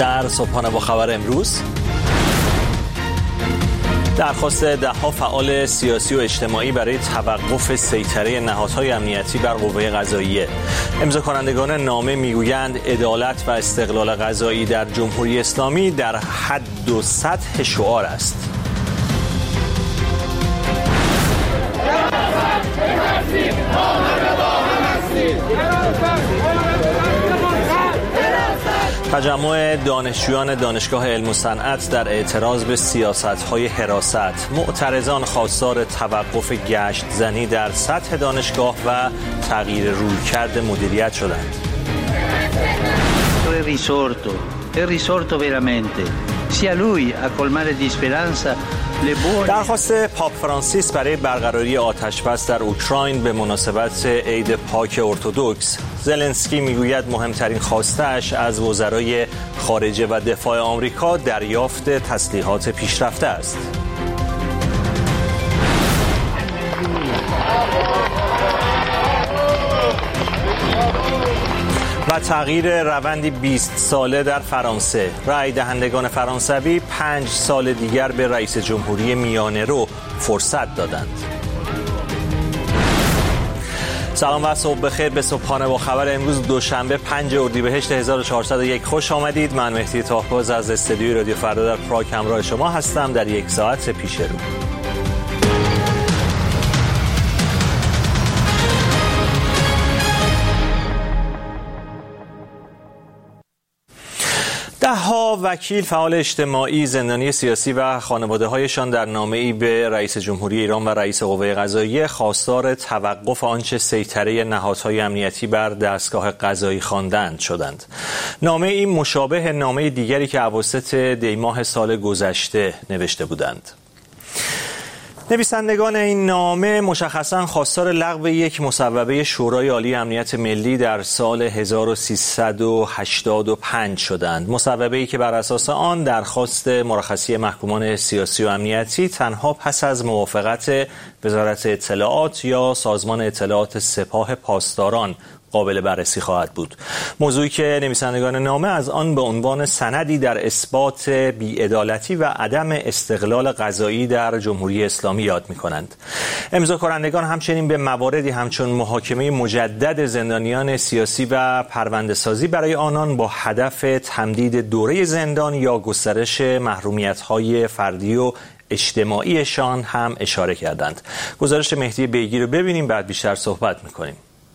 در صبحانه با خبر امروز، درخواست ده‌ها فعال سیاسی و اجتماعی برای توقف سیطره نهادهای امنیتی بر قوه قضاییه. امضا کنندگان نامه میگویند عدالت و استقلال قضایی در جمهوری اسلامی در حد و سطح شعار است. تجمع دانشجویان دانشگاه علم و صنعت در اعتراض به سیاست‌های حراست. معترضان خواستار توقف گشت زنی در سطح دانشگاه و تغییر رویکرد مدیریت شدند. درخواست پاپ فرانسیس برای برقراری آتش‌بس در اوکراین به مناسبت عید پاک ارتدوکس. زلنسکی میگوید مهمترین خواسته‌اش از وزرای خارجه و دفاع آمریکا دریافت تسلیحات پیشرفته است. و تغییر روندی 20 ساله در فرانسه. رای دهندگان فرانسوی 5 سال دیگر به رئیس جمهوری میانه رو فرصت دادند. سلام و صبح بخیر به صبحانه با خبر امروز دوشنبه 5 اردیبهشت 1401 خوش آمدید. من مهدی طاهباز از استودیوی رادیو فردا در پراگ همراه شما هستم در یک ساعت پیش رو. ده‌ها وکیل، فعال اجتماعی، زندانی سیاسی و خانواده‌هایشان در نامه‌ای به رئیس جمهوری ایران و رئیس قوه قضاییه خواستار توقف آنچه سیطره نهادهای امنیتی بر دستگاه قضایی خواندند شدند. نامه‌ای مشابه نامه دیگری که اواسط دی‌ماه سال گذشته نوشته بودند. نویسندگان این نامه مشخصاً خواستار لغو یک مصوبه شورای عالی امنیت ملی در سال 1385 شدند. مصوبه‌ای که بر اساس آن درخواست مرخصی محکومان سیاسی و امنیتی تنها پس از موافقت وزارت اطلاعات یا سازمان اطلاعات سپاه پاسداران قابل بررسی خواهد بود. موضوعی که نویسندگان نامه از آن به عنوان سندی در اثبات بی‌عدالتی و عدم استقلال قضایی در جمهوری اسلامی یاد می‌کنند. امضا کنندگان همچنین به مواردی همچون محاکمه مجدد زندانیان سیاسی و پرونده‌سازی برای آنان با هدف تمدید دوره زندان یا گسترش محرومیت‌های فردی و اجتماعیشان هم اشاره کردند. گزارش مهدی بیگی رو ببینیم، بعد بیشتر صحبت می‌کنیم.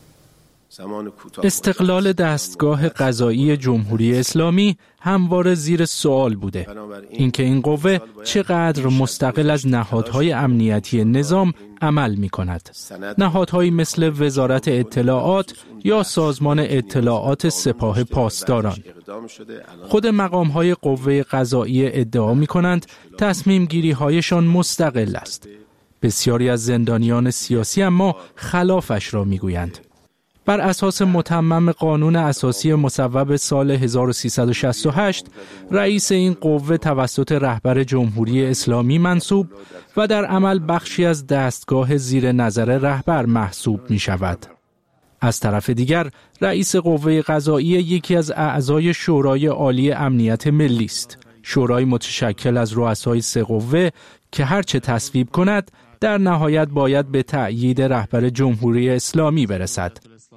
استقلال دستگاه قضایی جمهوری اسلامی همواره زیر سوال بوده. اینکه این قوه چقدر مستقل از نهادهای امنیتی نظام عمل می کند. نهادهایی مثل وزارت اطلاعات یا سازمان اطلاعات سپاه پاسداران. خود مقامهای قوه قضایی ادعا می کنند تصمیم گیری هایشان مستقل است. بسیاری از زندانیان سیاسی اما خلافش را می گویند. بر اساس متمم قانون اساسی مصوب سال 1368 رئیس این قوه توسط رهبر جمهوری اسلامی منصوب و در عمل بخشی از دستگاه زیر نظر رهبر محسوب می شود. از طرف دیگر رئیس قوه قضایی یکی از اعضای شورای عالی امنیت ملی است. شورای متشکل از رؤسای سه قوه که هرچه تصویب کند در نهایت باید به تأیید رهبر جمهوری اسلامی برسد.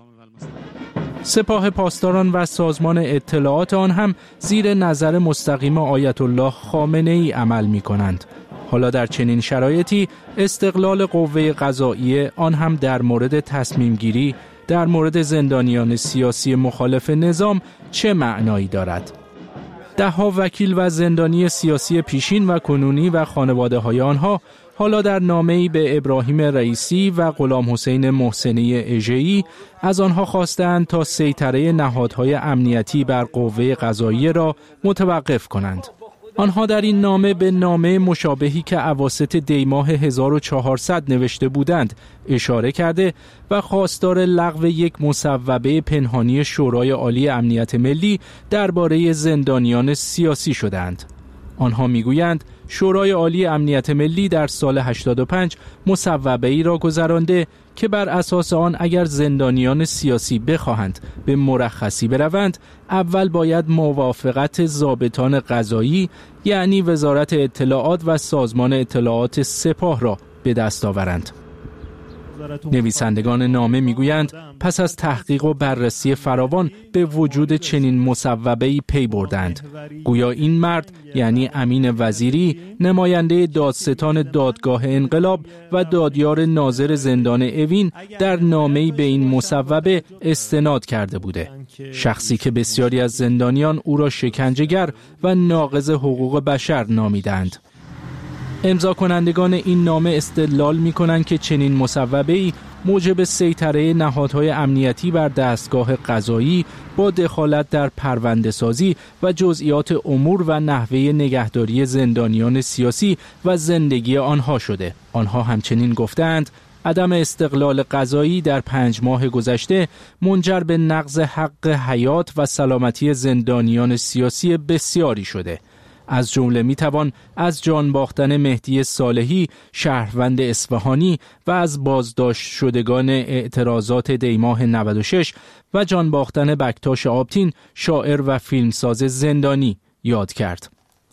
سپاه پاسداران و سازمان اطلاعات آن هم زیر نظر مستقیم آیت الله خامنه‌ای عمل می کنند. حالا در چنین شرایطی استقلال قوه قضاییه آن هم در مورد تصمیم گیری در مورد زندانیان سیاسی مخالف نظام چه معنایی دارد؟ ده‌ها وکیل و زندانی سیاسی پیشین و کنونی و خانواده‌های آنها حالا در نامه‌ای به ابراهیم رئیسی و غلام حسین محسنی اژه‌ای از آنها خواستند تا سیطره نهادهای امنیتی بر قوه قضاییه را متوقف کنند. آنها در این نامه به نامه مشابهی که اواسط دی‌ماه 1400 نوشته بودند اشاره کرده و خواستار لغو یک مصوبه پنهانی شورای عالی امنیت ملی درباره زندانیان سیاسی شدند. آنها میگویند شورای عالی امنیت ملی در سال 85 مصوبه‌ای را گذرانده که بر اساس آن اگر زندانیان سیاسی بخواهند به مرخصی بروند، اول باید موافقت ضابطان قضایی یعنی وزارت اطلاعات و سازمان اطلاعات سپاه را به دست آورند. نویسندگان نامه میگویند پس از تحقیق و بررسی فراوان به وجود چنین مصوبه‌ای پی بردند. گویا این مرد یعنی امین وزیری نماینده دادستان دادگاه انقلاب و دادیار ناظر زندان اوین در نامه‌ای به این مصوبه استناد کرده بوده. شخصی که بسیاری از زندانیان او را شکنجهگر و ناقض حقوق بشر نامیدند. امضا کنندگان این نامه استدلال می‌کنند که چنین مصوبه‌ای موجب سیطره نهادهای امنیتی بر دستگاه قضایی با دخالت در پرونده‌سازی و جزئیات امور و نحوه نگهداری زندانیان سیاسی و زندگی آنها شده. آنها همچنین گفتند عدم استقلال قضایی در 5 ماه گذشته منجر به نقض حق حیات و سلامتی زندانیان سیاسی بسیاری شده. از جمله میتوان از جان باختن مهدی صالحی شهروند اصفهانی و از بازداشت شدگان اعتراضات دیماه 96 و جان باختن بکتاش آبتین شاعر و فیلمساز زندانی یاد کرد.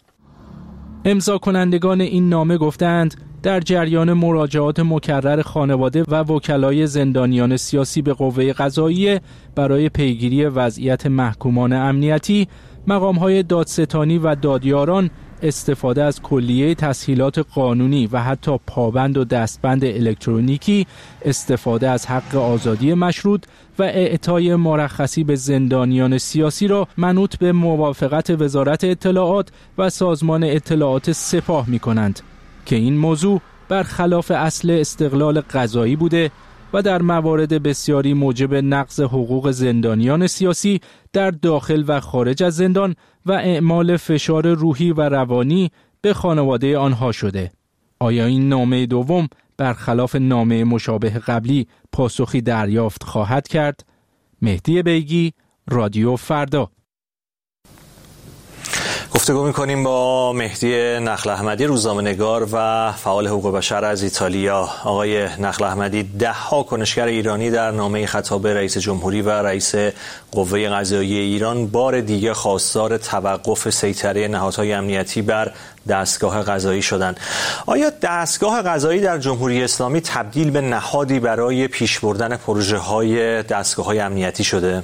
امضا کنندگان این نامه گفتند در جریان مراجعات مکرر خانواده و وکلای زندانیان سیاسی به قوه قضاییه برای پیگیری وضعیت محکومان امنیتی، مقام‌های دادستانی و دادیاران استفاده از کلیه تسهیلات قانونی و حتی پابند و دستبند الکترونیکی، استفاده از حق آزادی مشروط و اعطای مرخصی به زندانیان سیاسی را منوط به موافقت وزارت اطلاعات و سازمان اطلاعات سپاه می‌کنند که این موضوع برخلاف اصل استقلال قضایی بوده و در موارد بسیاری موجب نقض حقوق زندانیان سیاسی در داخل و خارج از زندان و اعمال فشار روحی و روانی به خانواده آنها شده. آیا این نامه دوم برخلاف نامه مشابه قبلی پاسخی دریافت خواهد کرد؟ مهدی بیگی، رادیو فردا. گفتگو می‌کنیم با مهدی نخل احمدی، روزنامه‌نگار و فعال حقوق بشر از ایتالیا. آقای نخل احمدی، 10 کنشگر ایرانی در نامه خطاب رئیس جمهوری و رئیس قوه قضاییه ایران بار دیگر خواستار توقف سیطره نهادهای امنیتی بر دستگاه قضایی شدند. آیا دستگاه قضایی در جمهوری اسلامی تبدیل به نهادی برای پیش بردن پروژه‌های دستگاه‌های امنیتی شده؟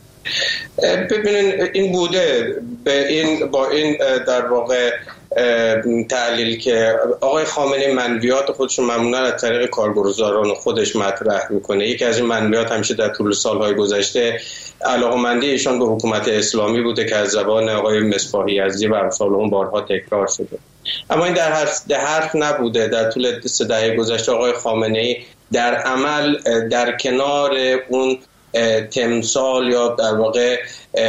ببینین این بوده با این در واقع تحلیل که آقای خامنه‌ای منویات خودش معمولا از طریق کارگزاران خودش مطرح میکنه. یکی از این منویات همیشه در طول سالهای گذشته علاقه‌مندی ایشان به حکومت اسلامی بوده که از زبان آقای مصباح یزدی و امثال اون بارها تکرار شده. اما این در حرف نبوده. در طول 3 دهه گذشته آقای خامنه‌ای در عمل در کنار اون تمثال یا در واقع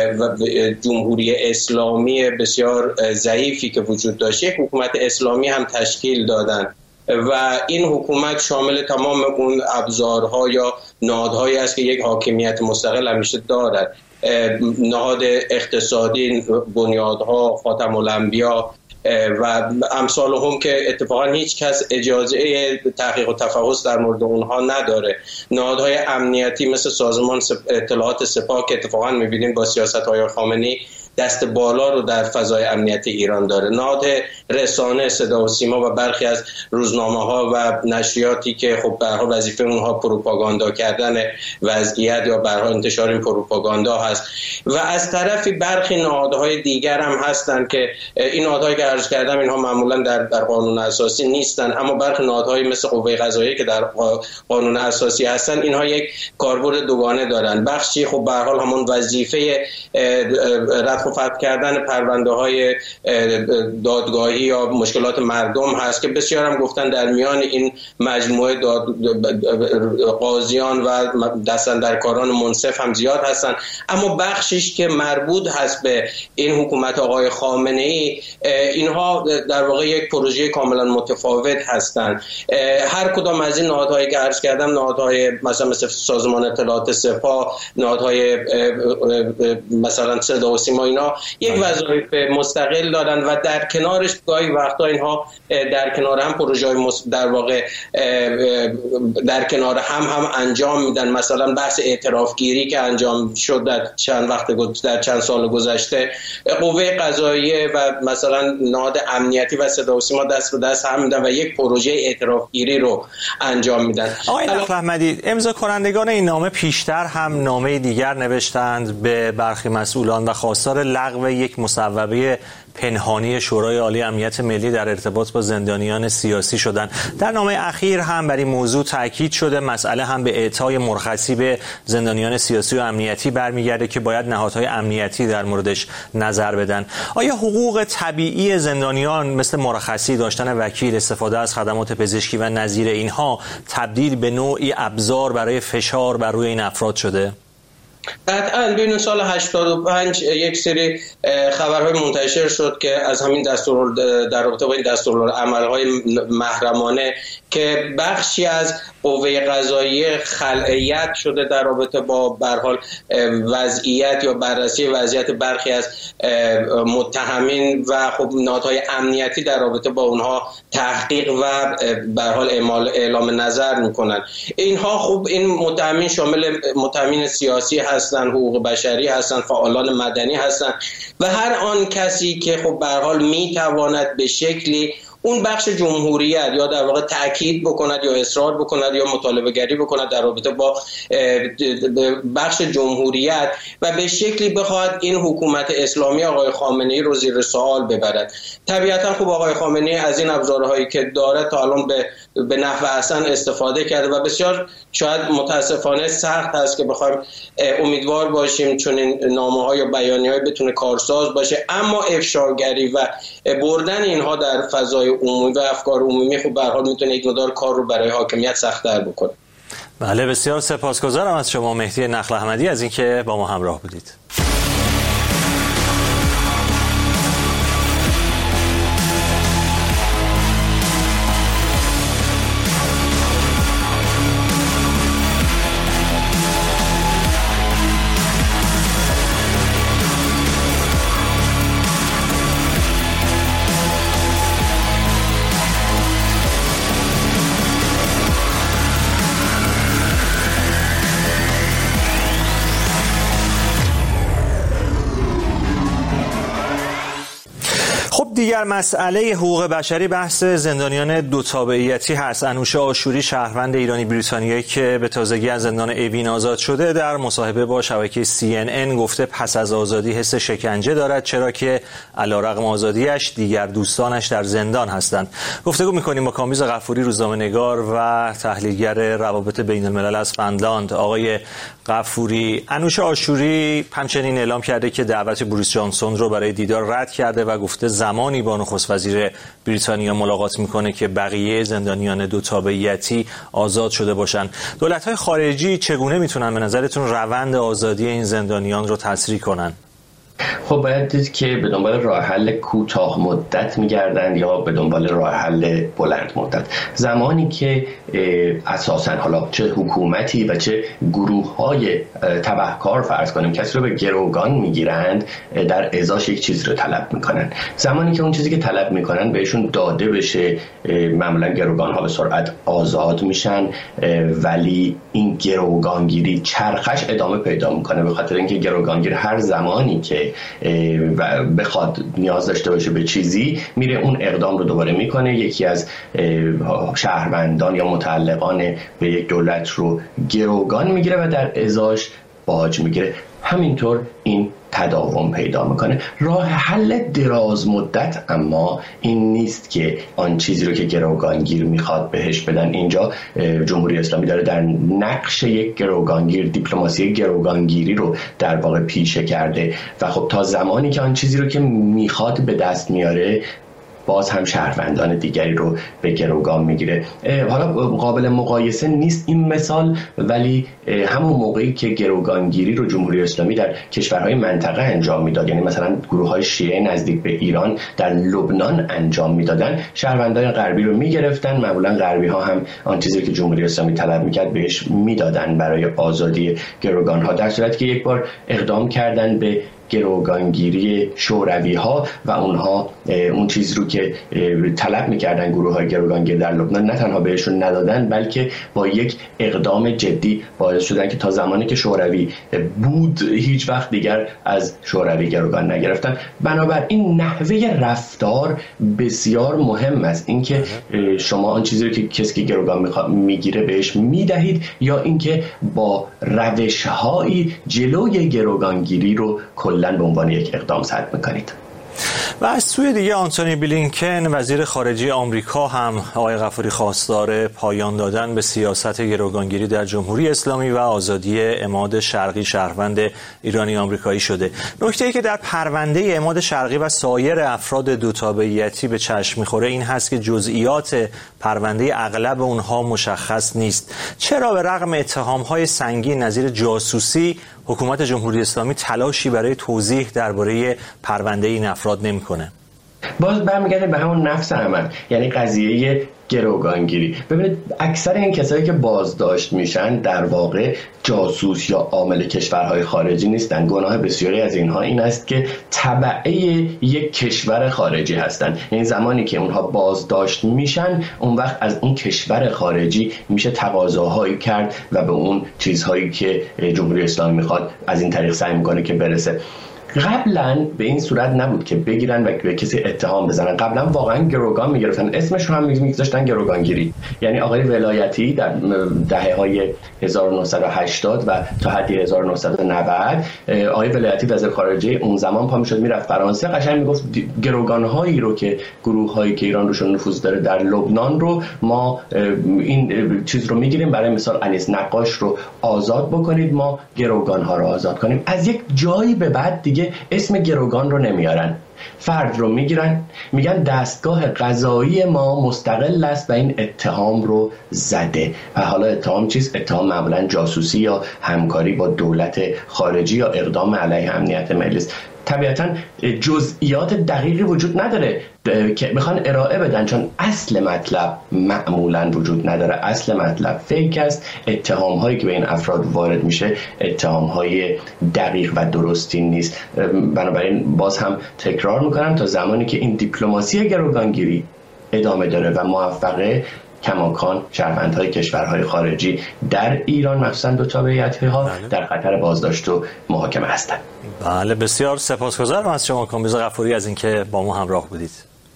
جمهوری اسلامی بسیار ضعیفی که وجود داشت، یک حکومت اسلامی هم تشکیل دادن و این حکومت شامل تمام اون ابزارها یا نهادهایی است که یک حاکمیت مستقل همیشه دارد. نهاد اقتصادی، بنیادها، خاتم الانبیا و امثال هم که اتفاقا هیچ کس اجازه تحقیق و تفحص در مورد اونها نداره. نهادهای امنیتی مثل سازمان اطلاعات سپاه که اتفاقا می‌بینیم با سیاست‌های خامنه‌ای دست بالا رو در فضای امنیتی ایران داره. نهاد رسانه، صدا و سیما و برخی از روزنامه‌ها و نشریاتی که خب به هر حال وظیفه اونها پروپاگاندا کردن وضعیت یا به هر حال انتشار این پروپاگاندا هست و از طرفی برخی نهادهای دیگر هم هستن که این نهادهایی که عرض کردم اینها معمولا در قانون اساسی نیستن، اما برخی نهادهایی مثل قوه قضاییه که در قانون اساسی هستن اینها یک کاربرد دوگانه دارن. بخشی خب به هر حال همون وظیفه رد و فتح کردن پرونده‌های دادگاهی یا مشکلات مردم هست که بسیار هم گفتن در میان این مجموعه قاضیان و دستاندرکاران منصف هم زیاد هستن، اما بخشش که مربوط هست به این حکومت آقای خامنه‌ای اینها در واقع یک پروژه کاملا متفاوت هستند. هر کدام از این نهادهایی که عرض کردم، نهادهای مثلا مثل سازمان اطلاعات سپاه، نهادهای مثلا صدا و سیما، اینا یک وظایف مستقل دارن و در کنارش گاهی وقتا اینها در کنار هم پروژه‌های در واقع در کنار هم انجام میدن. مثلا بحث اعترافگیری که انجام شد در چند سال گذشته، قوه قضاییه و مثلا نهاد امنیتی و صدا و سیما دست به دست هم میدن و یک پروژه اعترافگیری رو انجام میدن. آقای نخل احمدی، امضا کنندگان این نامه پیشتر هم نامه دیگر نوشتند به برخی مسئولان و خواستار لغو یک مصوبه پنهانی شورای عالی امنیت ملی در ارتباط با زندانیان سیاسی شدند. در نامه اخیر هم بر این موضوع تاکید شده. مسئله هم به اعطای مرخصی به زندانیان سیاسی و امنیتی برمیگرده که باید نهادهای امنیتی در موردش نظر بدن. آیا حقوق طبیعی زندانیان مثل مرخصی، داشتن وکیل، استفاده از خدمات پزشکی و نظیر اینها تبدیل به نوعی ابزار برای فشار بر روی این افراد شده؟ قطعاً بین سال 85 یک سری خبرهای منتشر شد که از همین در رابطه با این دستورالعمل‌های محرمانه که بخشی از قوه قضاییه خلعیت شده در رابطه با به هر حال وضعیت یا بررسی وضعیت برخی از متهمین و خب نهادهای امنیتی در رابطه با اونها تحقیق و به هر حال اعلام نظر میکنن. اینها خب این متهمین شامل متهمین سیاسی هستن، حقوق بشری هستن، فعالان مدنی هستن و هر آن کسی که خب به هر حال میتواند به شکلی اون بخش جمهوریت یا در واقع تأکید بکند یا اصرار بکند یا مطالبه گری بکند در رابطه با بخش جمهوریت و به شکلی بخواد این حکومت اسلامی آقای خامنه‌ای رو زیر سوال ببرد. طبیعتا خب آقای خامنه‌ای از این ابزارهایی که داره تا الان به نحو احسن استفاده کرده و بسیار شاید متاسفانه سخت است که بخوایم امیدوار باشیم چون این نامه‌ها یا بیانیه‌های بتونه کارساز باشه، اما افشاگری و بردن اینها در فضای عمومی و افکار عمومی خب به هر حال میتونه یک مقدار کار رو برای حاکمیت سخت‌تر بکنه. بله، بسیار سپاسگزارم از شما مهدی نخل احمدی از اینکه با ما همراه بودید. دیگر مسئله حقوق بشری بحث زندانیان دو تابعیتی هست. انوشه آشوری، شهروند ایرانی بریتانیایی که به تازگی از زندان اوین آزاد شده، در مصاحبه با شبکه CNN گفته پس از آزادی حس شکنجه دارد، چرا که علیرغم آزادیش دیگر دوستانش در زندان هستند. گفتگو می‌کنیم با کامبیز غفوری، روزنامه‌نگار و تحلیلگر روابط بین الملل از فنلاند. آقای غفوری، انوشه آشوری همچنین اعلام کرده که دعوت بوریس جانسون رو برای دیدار رد کرده و گفته زمانی با نخست وزیر بریتانیا ملاقات میکنه که بقیه زندانیان دو تابعیتی آزاد شده باشن. دولت‌های خارجی چگونه میتونن به نظرتون روند آزادی این زندانیان رو تسریع کنن؟ خب باید دید که به دنبال راه حل کوتاه مدت میگردند یا به دنبال راه حل بلند مدت. زمانی که اساساً حالا چه حکومتی و چه گروه‌های تبهکار فرض کنیم کسی رو به گروگان میگیرند، در ازاش یک چیز رو طلب میکنن. زمانی که اون چیزی که طلب میکنن بهشون داده بشه، معمولا گروگان ها به سرعت آزاد میشن، ولی این گروگانگیری چرخش ادامه پیدا میکنه، به خاطر اینکه گروگانگیر هر زمانی که بخواد نیاز داشته باشه به چیزی میره اون اقدام رو دوباره میکنه، یکی از شهروندان یا متعلقان به یک دولت رو گروگان میگیره و در ازاش باج میگیره. همینطور این تداوم پیدا میکنه. راه حل دراز مدت اما این نیست که آن چیزی رو که گروگانگیر میخواد بهش بدن. اینجا جمهوری اسلامی داره در نقش یک گروگانگیر دیپلماسی گروگانگیری رو در واقع پیشه کرده و خب تا زمانی که آن چیزی رو که میخواد به دست میاره باز هم شهروندان دیگری رو به گروگان میگیره. حالا قابل مقایسه نیست این مثال، ولی همون موقعی که گروگانگیری رو جمهوری اسلامی در کشورهای منطقه انجام میداد، یعنی مثلا گروه‌های شیعه نزدیک به ایران در لبنان انجام میدادن، شهروندان غربی رو میگرفتن، معمولا غربی ها هم آن چیزی که جمهوری اسلامی طلب میکرد بهش میدادن برای آزادی گروگان ها، در صورتی که یک بار اقدام کردن به گروگانگیری شوروی ها و اونها اون چیز رو که طلب میکردن گروه های گروگانگیر در لبنان نه تنها بهشون ندادن، بلکه با یک اقدام جدی باعث شدن که تا زمانی که شوروی بود هیچ وقت دیگر از شوروی گروگان نگرفتن. بنابراین نحوه رفتار بسیار مهم است، اینکه شما آن چیزی رو که کسی که گروگان میگیره بهش میدهید یا اینکه با روش‌هایی جلوی گروگانگیری رو کلاً به عنوان یک اقدام سد میکنید. و از سوی دیگه آنتونی بلینکن وزیر خارجه آمریکا هم آقای غفوری خواستار پایان دادن به سیاست گروگانگیری در جمهوری اسلامی و آزادی عماد شرقی شهروند ایرانی آمریکایی شده. نکته‌ای که در پرونده عماد شرقی و سایر افراد دوتابعیتی به چشم می‌خوره این هست که جزئیات پرونده اغلب اونها مشخص نیست. چرا به رغم اتهام‌های سنگین نظیر جاسوسی حکومت جمهوری اسلامی تلاشی برای توضیح درباره پرونده این افراد نمی‌کنه؟ باز برمیگرده به همون نفس عمل، یعنی قضیه گروگانگیری. ببینید اکثر این کسایی که بازداشت میشن در واقع جاسوس یا عامل کشورهای خارجی نیستن. گناه بسیاری از اینها این است که تبعه یک کشور خارجی هستن. یعنی زمانی که اونها بازداشت میشن اون وقت از اون کشور خارجی میشه تقاضاهایی کرد و به اون چیزهایی که جمهوری اسلامی میخواد از این طریق سعی میکنه که برسه. قبلا به این صورت نبود که بگیرن و به کسی اتهام بزنن. قبلا واقعا گروگان میگرفتن، اسمش رو هم میگذاشتن گروگانگیری. یعنی آقای ولایتی در دهه‌های 1980 و تا حدی 1990 آقای ولایتی وزیر خارجه اون زمان پا میشد میرفت فرانسه، قشنگ میگفت گروگان‌هایی رو که گروه‌هایی که ایران روشون نفوذ داره در لبنان رو ما این چیز رو میگیریم، برای مثال انیس نقاش رو آزاد بکنید، ما گروگان‌ها رو آزاد کنیم. از یک جایی به بعد دیگه اسم گروگان رو نمیارن، فرد رو میگیرن میگن دستگاه قضایی ما مستقل است و این اتهام رو زده. و حالا اتهام چیست؟ اتهام معمولا جاسوسی یا همکاری با دولت خارجی یا اقدام علیه امنیت ملی است. طبیعتاً جزئیات دقیقی وجود نداره که بخوان ارائه بدن، چون اصل مطلب معمولاً وجود نداره. اصل مطلب فیک است. اتهام هایی که به این افراد وارد میشه اتهام های دقیق و درستی نیست. بنابراین باز هم تکرار میکنم تا زمانی که این دیپلماسی گروگانگیری ادامه داره و موفقه، کماکان شهروندهای کشورهای خارجی در ایران مخصوصا دوتابعیتی‌ها در خطر بازداشت و محاکمه هستند. بله، بسیار سپاسگزارم از شما کامبیز غفوری از اینکه با ما همراه بودید.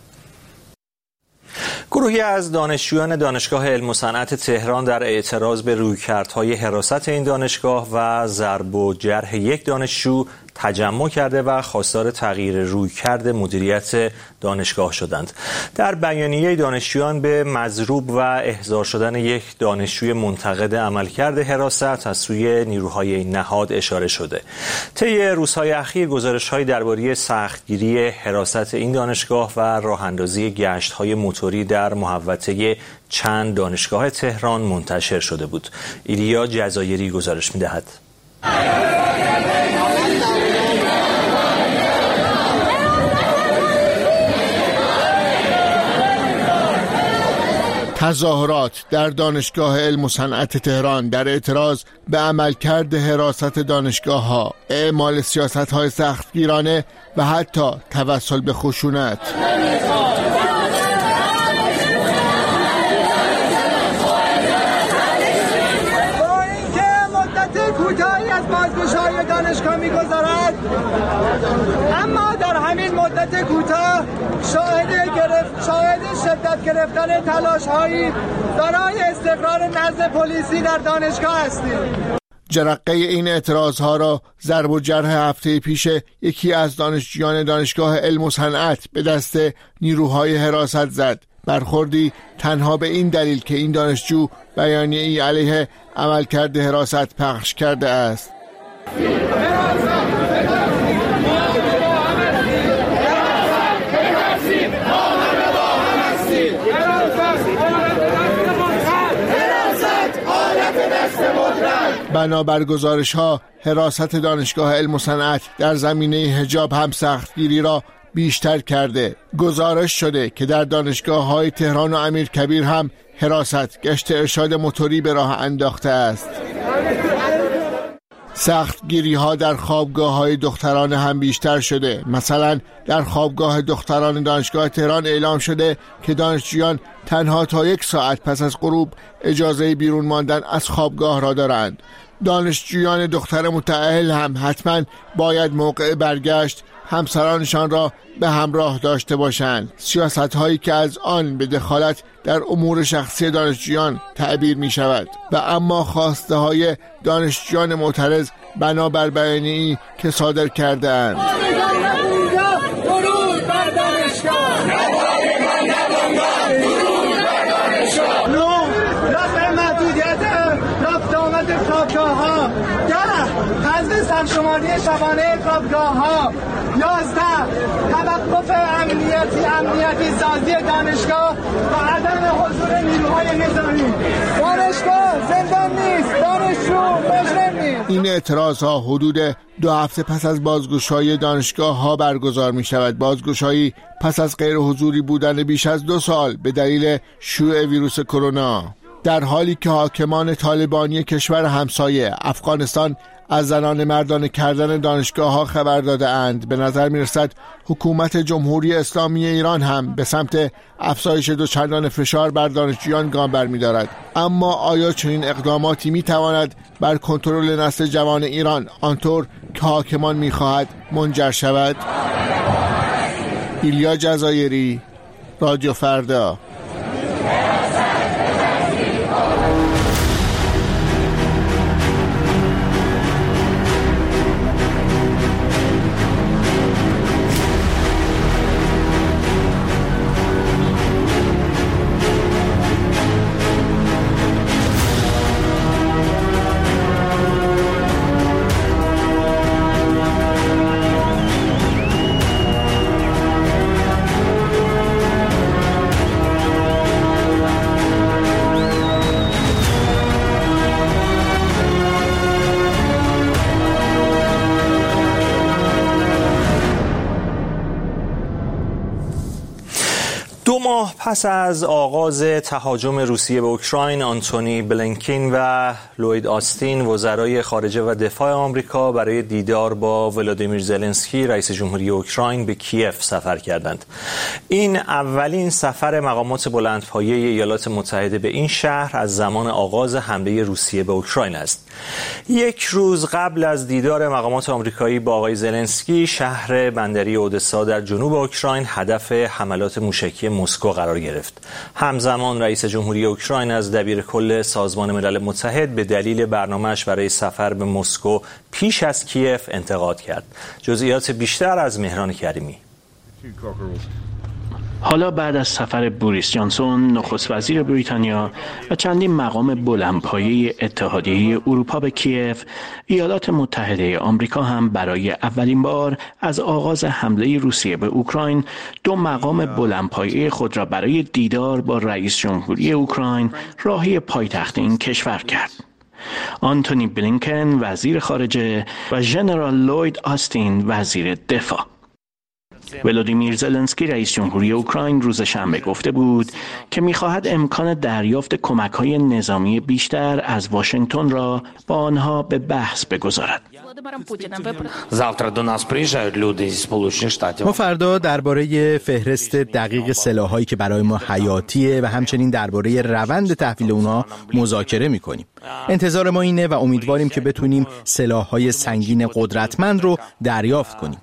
گروهی از دانشجویان دانشگاه علم و صنعت تهران در اعتراض به رویکردهای حراست این دانشگاه و ضرب و جرح یک دانشجو تجمع کرده و خواستار تغییر رویکرد مدیریت دانشگاه شدند. در بیانیه دانشجویان به مضروب و احضار شدن یک دانشجوی منتقد عملکرد حراست از سوی نیروهای این نهاد اشاره شده. طی روزهای اخیر گزارش‌های درباره سختگیری حراست این دانشگاه و راه‌اندازی گشت‌های موتوری در محوطه چند دانشگاه تهران منتشر شده بود. ایلیا جزایری گزارش می‌دهد. تظاهرات در دانشگاه علم و صنعت تهران در اعتراض به عملکرد حراست دانشگاه‌ها، اعمال سیاست‌های سختگیرانه و حتی توسل به خشونت. با اینکه مدت کوتاهی از بازگشایی دانشگاه می‌گذرد، اما در همین مدت کوتاه شاهد شدت گرفتن تلاش‌هایی برای استقرار نظم پلیسی در دانشگاه هستیم. جرقه این اعتراضها را ضرب و جرح هفته پیش یکی از دانشجویان دانشگاه علم و صنعت به دست نیروهای حراست زد. برخوردی تنها به این دلیل که این دانشجو بیانیه‌ای علیه عملکرد حراست پخش کرده است. بنابر گزارش‌ها حراست دانشگاه علم و صنعت در زمینه حجاب هم سختگیری را بیشتر کرده. گزارش شده که در دانشگاه‌های تهران و امیرکبیر هم حراست گشت ارشاد موتوری به راه انداخته است. سختگیری ها در خوابگاه های دختران هم بیشتر شده. مثلا در خوابگاه دختران دانشگاه تهران اعلام شده که دانشجویان تنها تا 1 ساعت پس از غروب اجازه بیرون ماندن از خوابگاه را دارند. دانشجویان دختر متأهل هم حتما باید موقع برگشت همسرانشان را به همراه داشته باشند. سیاست هایی که از آن به دخالت در امور شخصی دانشجویان تعبیر می شود و اما خواسته های دانشجویان معترض بنابر بیانیه‌ای که صادر کرده اند. سرشماری شبانه خوابگاه ها 11 توقف امنیتی سازی دانشگاه و عدم حضور نیروهای نظامی. دانشگاه زندان نیست، دانشجو مجرم نیست. این اعتراض ها حدود 2 هفته پس از بازگشایی دانشگاه ها برگزار می شود. بازگشایی پس از غیر حضوری بودن بیش از 2 سال به دلیل شیوع ویروس کرونا، در حالی که حاکمان طالبانی کشور همسایه افغانستان از زنان مردانه کردن دانشگاه ها خبر داده اند. به نظر می رسد حکومت جمهوری اسلامی ایران هم به سمت افزایش دوچندان فشار بر دانشجویان گام برمی دارد. اما آیا چنین اقداماتی می تواند بر کنترل نسل جوان ایران آنطور که حاکمان می خواهد منجر شود؟ ایلیا جزایری، رادیو فردا. پس از آغاز تهاجم روسیه به اوکراین، آنتونی بلینکن و لوید آستین وزرای خارجه و دفاع آمریکا برای دیدار با ولادیمیر زلنسکی رئیس جمهوری اوکراین به کیف سفر کردند. این اولین سفر مقامات بلندپایه ایالات متحده به این شهر از زمان آغاز حمله روسیه به اوکراین است. 1 روز قبل از دیدار مقامات آمریکایی با آقای زلنسکی، شهر بندری اودسا در جنوب اوکراین هدف حملات موشکی مسکو قرار گرفت. همزمان رئیس جمهوری اوکراین از دبیرکل سازمان ملل متحد به دلیل برنامه‌اش برای سفر به مسکو پیش از کیف انتقاد کرد. جزئیات بیشتر از مهران کریمی. حالا بعد از سفر بوریس جانسون نخست وزیر بریتانیا و چندین مقام بلندپایه اتحادیه اروپا به کیف، ایالات متحده آمریکا هم برای اولین بار از آغاز حمله روسیه به اوکراین 2 مقام بلندپایه خود را برای دیدار با رئیس جمهوری اوکراین راهی پایتخت این کشور کرد. آنتونی بلینکن وزیر خارجه و ژنرال لوید آستین وزیر دفاع. ولادیمیر زلنسکی رئیس جمهوری اوکراین روز شنبه گفته بود که می‌خواهد امکان دریافت کمک‌های نظامی بیشتر از واشنگتن را با آنها به بحث بگذارد. ما فردا درباره فهرست دقیق سلاح‌هایی که برای ما حیاتیه و همچنین درباره روند تحویل اونها مذاکره می‌کنیم. انتظار ما اینه و امیدواریم که بتونیم سلاح‌های سنگین قدرتمند رو دریافت کنیم.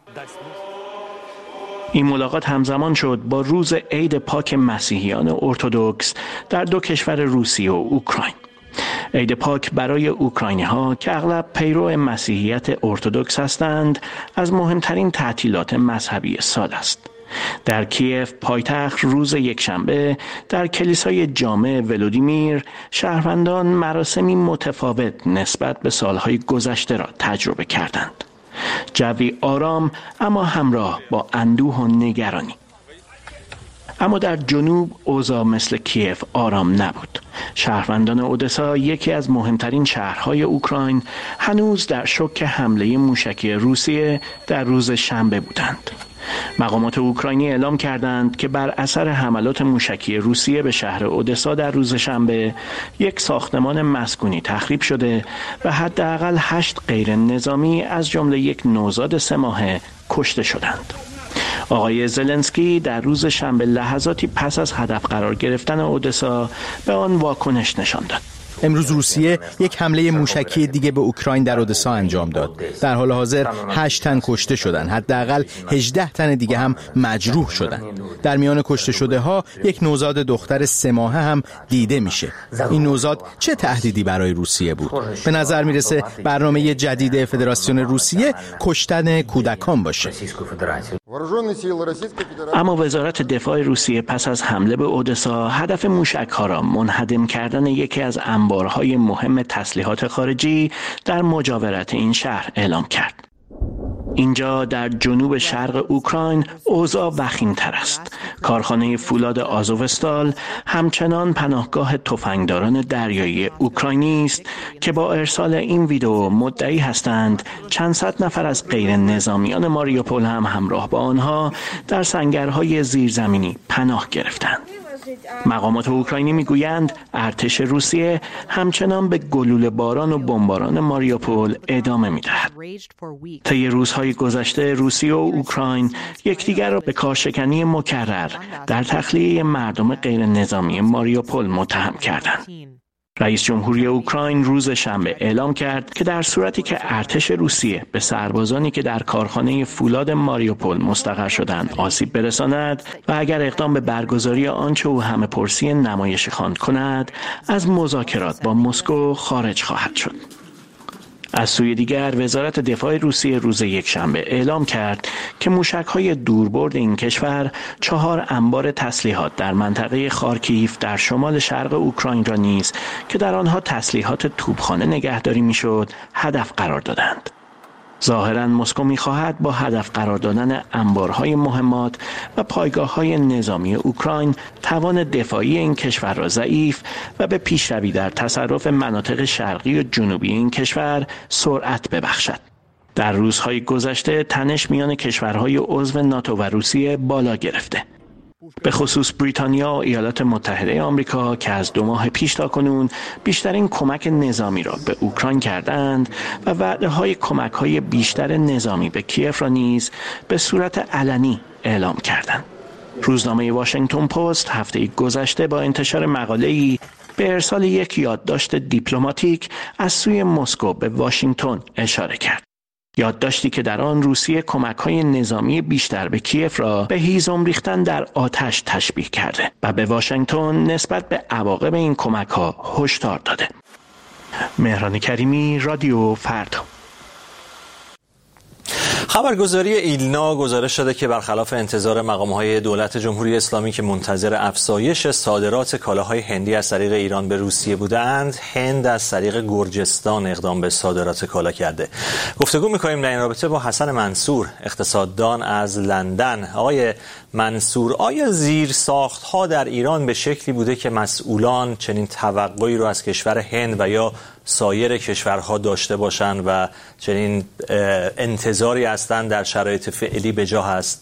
این ملاقات همزمان شد با روز عید پاک مسیحیان ارتدوکس در 2 کشور روسیه و اوکراین. عید پاک برای اوکراینی‌ها که اغلب پیرو مسیحیت ارتدوکس هستند، از مهمترین تعطیلات مذهبی سال است. در کیف پایتخت روز یکشنبه در کلیسای جامع ولودیمیر شهروندان مراسمی متفاوت نسبت به سالهای گذشته را تجربه کردند. جوی آرام اما همراه با اندوه و نگرانی. اما در جنوب اوضاع مثل کیف آرام نبود. شهروندان اودسا، یکی از مهمترین شهرهای اوکراین، هنوز در شوک حمله موشکی روسیه در روز شنبه بودند. مقامات اوکراینی اعلام کردند که بر اثر حملات موشکی روسیه به شهر اودسا در روز شنبه یک ساختمان مسکونی تخریب شده و حداقل 8 غیر نظامی از جمله یک نوزاد 3 ماهه کشته شدند. آقای زلنسکی در روز شنبه لحظاتی پس از هدف قرار گرفتن اودسا به آن واکنش نشان داد. امروز روسیه یک حمله موشکی دیگه به اوکراین در اودسا انجام داد. در حال حاضر 8 تن کشته شدن، حداقل 18 تن دیگه هم مجروح شدن. در میان کشته شده ها یک نوزاد دختر 3 ماهه هم دیده میشه. این نوزاد چه تهدیدی برای روسیه بود؟ به نظر میرسه برنامه جدید فدراسیون روسیه کشتن کودکان باشه. اما وزارت دفاع روسیه پس از حمله به اودسا هدف موشک‌ها را منهدم کردن یکی از انبارهای مهم تسلیحات خارجی در مجاورت این شهر اعلام کرد. اینجا در جنوب شرق اوکراین اوضاع وخیم‌تر است. کارخانه فولاد آزوفستال همچنان پناهگاه تفنگداران دریایی اوکراینی است که با ارسال این ویدئو مدعی هستند چند صد نفر از غیر نظامیان ماریوپول هم همراه با آنها در سنگرهای زیرزمینی پناه گرفتند. مقامات اوکراینی میگویند ارتش روسیه همچنان به گلوله باران و بمباران ماریوپول ادامه میدهد. طی روزهای گذشته روسیه و اوکراین یکدیگر را به کارشکنی مکرر در تخلیه مردم غیر نظامی ماریوپول متهم کردند. رئیس جمهوری اوکراین روز شنبه اعلام کرد که در صورتی که ارتش روسیه به سربازانی که در کارخانه فولاد ماریوپول مستقر شدند آسیب برساند و اگر اقدام به برگزاری آنچه او همه پرسی نمایش خواند کند، از مذاکرات با مسکو خارج خواهد شد. از سوی دیگر وزارت دفاع روسیه روز یکشنبه اعلام کرد که موشک‌های دوربرد این کشور 4 انبار تسلیحات در منطقه خارکیف در شمال شرق اوکراین را نیز که در آنها تسلیحات توپخانه نگهداری می‌شد هدف قرار دادند. ظاهراً مسکو می‌خواهد با هدف قرار دادن انبارهای مهمات و پایگاه‌های نظامی اوکراین توان دفاعی این کشور را ضعیف و به پیشروی در تصرف مناطق شرقی و جنوبی این کشور سرعت ببخشد. در روزهای گذشته تنش میان کشورهای عضو ناتو و روسیه بالا گرفته. به خصوص بریتانیا و ایالات متحده آمریکا که از 2 ماه پیش تاکنون بیشترین کمک نظامی را به اوکراین کردند و وعده‌های کمک‌های بیشتر نظامی به کیف را نیز به صورت علنی اعلام کردند. روزنامه واشنگتن پست هفته گذشته با انتشار مقاله‌ای به ارسال یک یادداشت دیپلماتیک از سوی مسکو به واشنگتن اشاره کرد. یادداشتی که در آن روسیه کمک‌های نظامی بیشتر به کیف را به هیزم ریختن در آتش تشبیه کرده و به واشنگتن نسبت به عواقب این کمک‌ها هشدار داده. مهران کریمی، رادیو فردا. خبرگزاری ایلنا گزارش شده که برخلاف انتظار مقام‌های دولت جمهوری اسلامی که منتظر افزایش صادرات کالاهای هندی از طریق ایران به روسیه بودند، هند از طریق گرجستان اقدام به صادرات کالا کرده. گفتگو می‌کنیم در این رابطه با حسن منصور، اقتصاددان از لندن. آقای منصور، آیا زیرساخت‌ها در ایران به شکلی بوده که مسئولان چنین توقعی رو از کشور هند و یا سایر کشورها داشته باشند و چنین انتظاری هستند در شرایط فعلی به جا هست؟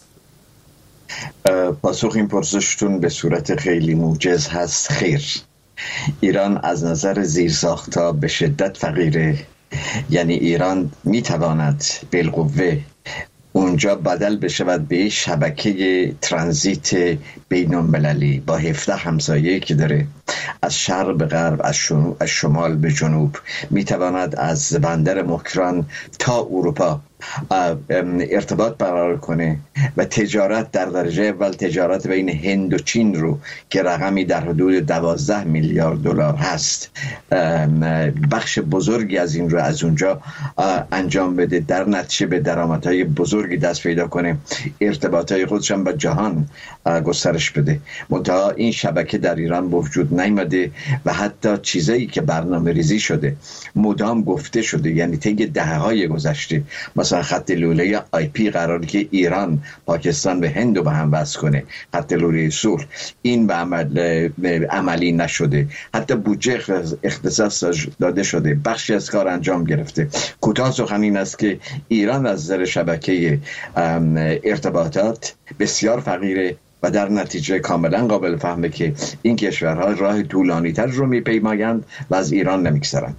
پاسخ این پرسشتون به صورت خیلی موجز هست. خیر، ایران از نظر زیرساخت‌ها به شدت فقیره. یعنی ایران میتواند بالقوه اونجا بدل بشود به شبکه ترانزیت بین‌المللی با 17 همسایه که داره، از شرق به غرب، از شمال به جنوب، میتواند از بندر مکران تا اروپا ارتباط برقرار کنه و تجارت در درجه اول تجارت بین هند و چین رو که رقمی در حدود 12 میلیارد دلار هست، بخش بزرگی از این رو از اونجا انجام بده، در نتیجه به درآمدهای بزرگی دست پیدا کنه، ارتباطهای خودش هم با جهان گسترش بده. منتها این شبکه در ایران وجود نیامده و حتی چیزایی که برنامه ریزی شده مدام گفته شده، یعنی طی دهه‌های گذشته، مثلا خط لوله IP قراره که ایران پاکستان به هند رو به هم وصل کنه، خط لوله صلح، این به عملی نشده. حتی بودجه اختصاص داده شده، بخشی از کار انجام گرفته. کوتاه سخن این است که ایران از نظر شبکه ارتباطات بسیار فقیره و در نتیجه کاملا قابل فهمه که این کشورها راه طولانی‌تر رو میپیمایند و از ایران نمیگذرند.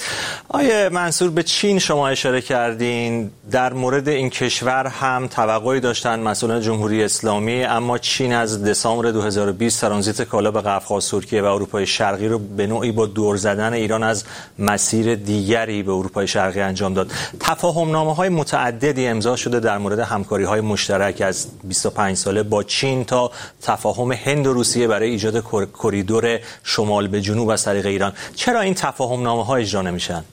آیه منصور، به چین شما اشاره کردین. در مورد این کشور هم توقعی داشتن مسئولان جمهوری اسلامی، اما چین از دسامبر 2020 ترانزیت کالا به قفقاز، ترکیه و اروپای شرقی رو به نوعی با دور زدن ایران از مسیر دیگری به اروپای شرقی انجام داد. تفاهم‌نامه‌های متعددی امضا شده در مورد همکاری‌های مشترک از 25 ساله با چین تا تفاهم هند و روسیه برای ایجاد کریدور شمال به جنوب از طریق ایران. چرا این تفاهم‌نامه‌ها اجرا نمیشن؟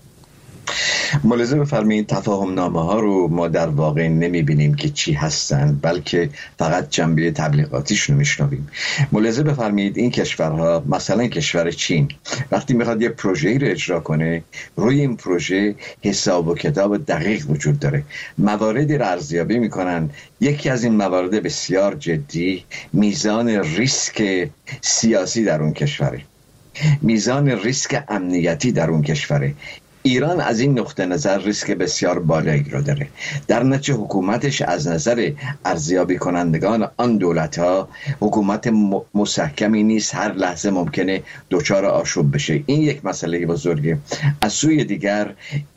ملاحظه بفرمایید تفاهم نامه ها رو ما در واقع نمیبینیم که چی هستن، بلکه فقط جنبه تبلیغاتیشون رو میشنویم. ملاحظه بفرمایید این کشورها، مثلا کشور چین، وقتی میخواد یه پروژه‌ای رو اجرا کنه، روی این پروژه حساب و کتاب دقیق وجود داره، مواردی رو ارزیابی میکنن. یکی از این موارد بسیار جدی میزان ریسک سیاسی در اون کشوره، میزان ریسک امنیتی در اون کشوره. ایران از این نقطه نظر ریسک بسیار بالایی رو داره. در نتیجه حکومتش از نظر ارزیابی کنندگان آن دولت‌ها حکومت مستحکمی نیست، هر لحظه ممکنه دچار آشوب بشه. این یک مسئله بزرگه. از سوی دیگر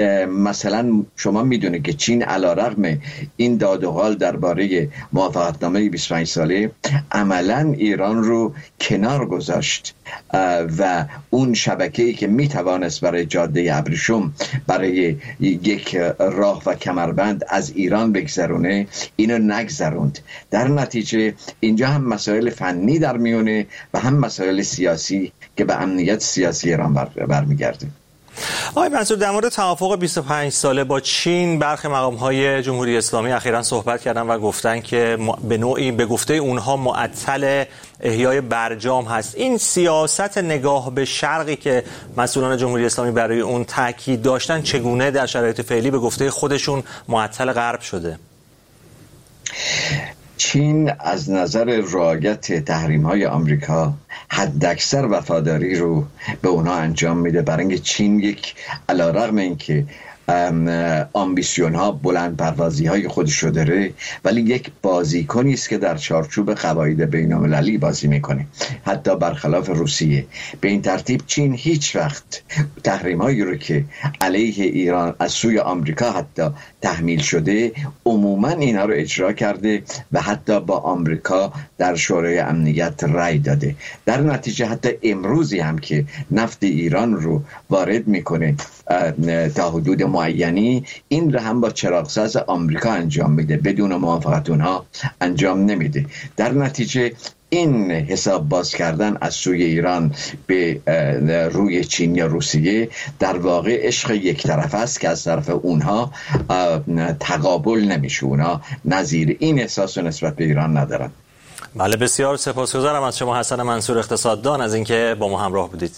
مثلا شما میدونید که چین علیرغم این داد و قال درباره موافقتنامه 25 ساله عملاً ایران رو کنار گذاشت و اون شبکه‌ای که میتوانست برای جاده ابریشم برای یک راه و کمربند از ایران بگذرونه، اینو نگذروند. در نتیجه اینجا هم مسائل فنی در میونه و هم مسائل سیاسی که به امنیت سیاسی ایران برمیگرده. آقای منصور، در مورد توافق 25 ساله با چین برخی مقام‌های جمهوری اسلامی اخیراً صحبت کردن و گفتن که به نوعی به گفته اونها معطل احیای برجام هست. این سیاست نگاه به شرقی که مسئولان جمهوری اسلامی برای اون تاکید داشتن چگونه در شرایط فعلی به گفته خودشون معطل غرب شده؟ چین از نظر رعایت تحریم‌های آمریکا حداکثر وفاداری رو به اونا انجام میده، برای اینکه چین یک علیرغم اینکه آمبیسیون ها بلند پروازی های خودش رو داره، ولی یک بازیکنی است که در چارچوب قواعد بین المللی بازی میکنه، حتی برخلاف روسیه. به این ترتیب چین هیچ وقت تحریم هایی رو که علیه ایران از سوی آمریکا حتی تحمیل شده عموما اینا رو اجرا کرده و حتی با آمریکا در شورای امنیت رای داده. در نتیجه حتی امروزی هم که نفت ایران رو وارد میکنه تا حدود معینی، این رو هم با چراغ‌ساز آمریکا انجام میده، بدون موافقت اونها انجام نمیده. در نتیجه این حساب باز کردن از سوی ایران به روی چین یا روسیه در واقع عشق یک طرف است که از طرف اونها تقابل نمیشه، اونها نظیر این احساس نسبت به ایران ندارن. بله، بسیار سپاسگزارم از شما حسن منصور اقتصاددان از اینکه با ما همراه بودید.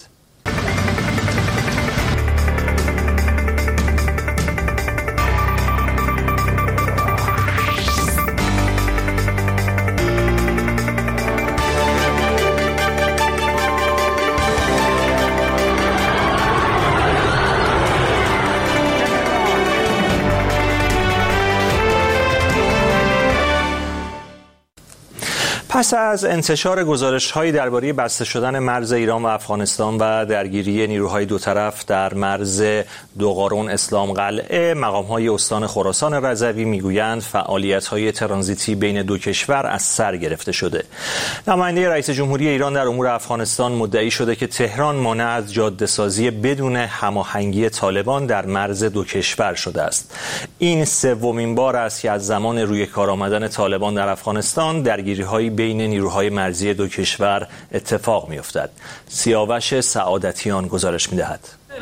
پس از انتشار گزارش‌هایی درباره بسته شدن مرز ایران و افغانستان و درگیری نیروهای دو طرف در مرز دوقارون اسلام قلعه، مقام‌های استان خراسان رضوی میگویند فعالیت‌های ترانزیتی بین دو کشور از سر گرفته شده. نماینده رئیس جمهوری ایران در امور افغانستان مدعی شده که تهران مانع از جاده‌سازی بدون هماهنگی طالبان در مرز دو کشور شده است. این سومین بار است که از زمان روی کار آمدن طالبان در افغانستان درگیری‌های بین نیروهای مرزی دو کشور اتفاق می‌افتد. سیاوش سعادتیان گزارش می‌دهد.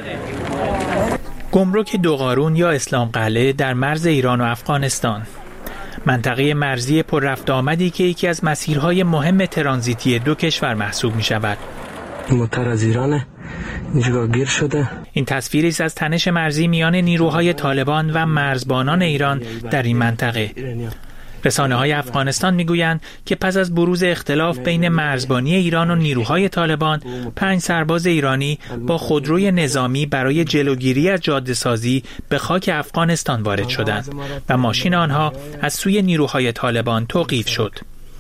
گمرک دوقارون یا اسلام قلعه در مرز ایران و افغانستان، منطقه مرزی پر رفت آمدی که یکی از مسیرهای مهم ترانزیتی دو کشور محسوب می‌شود. موتر از ایرانه اینجا گیر شده. این تصویری است از تنش مرزی میان نیروهای طالبان و مرزبانان ایران در این منطقه. رسانه‌های افغانستان میگویند که پس از بروز اختلاف بین مرزبانی ایران و نیروهای طالبان، 5 سرباز ایرانی با خودروی نظامی برای جلوگیری از جاده‌سازی به خاک افغانستان وارد شدند و ماشین آنها از سوی نیروهای طالبان توقیف شد.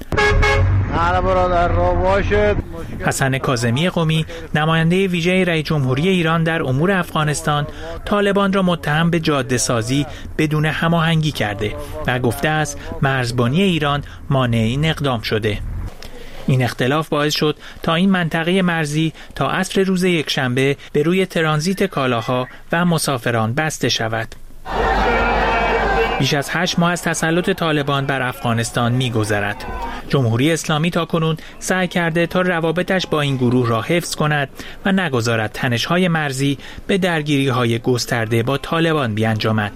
حسن کاظمی قمی، نماینده ویژه رئیس جمهوری ایران در امور افغانستان، طالبان را متهم به جاده‌سازی بدون هماهنگی کرده و گفته است مرزبانی ایران مانع این اقدام شده. این اختلاف باعث شد تا این منطقه مرزی تا عصر روز یکشنبه به روی ترانزیت کالاها و مسافران بسته شود. بیش از 8 ماه از تسلط طالبان بر افغانستان می‌گذرد. جمهوری اسلامی تاکنون سعی کرده تا روابطش با این گروه را حفظ کند و نگذارد تنش‌های مرزی به درگیری‌های گسترده با طالبان بیانجامد.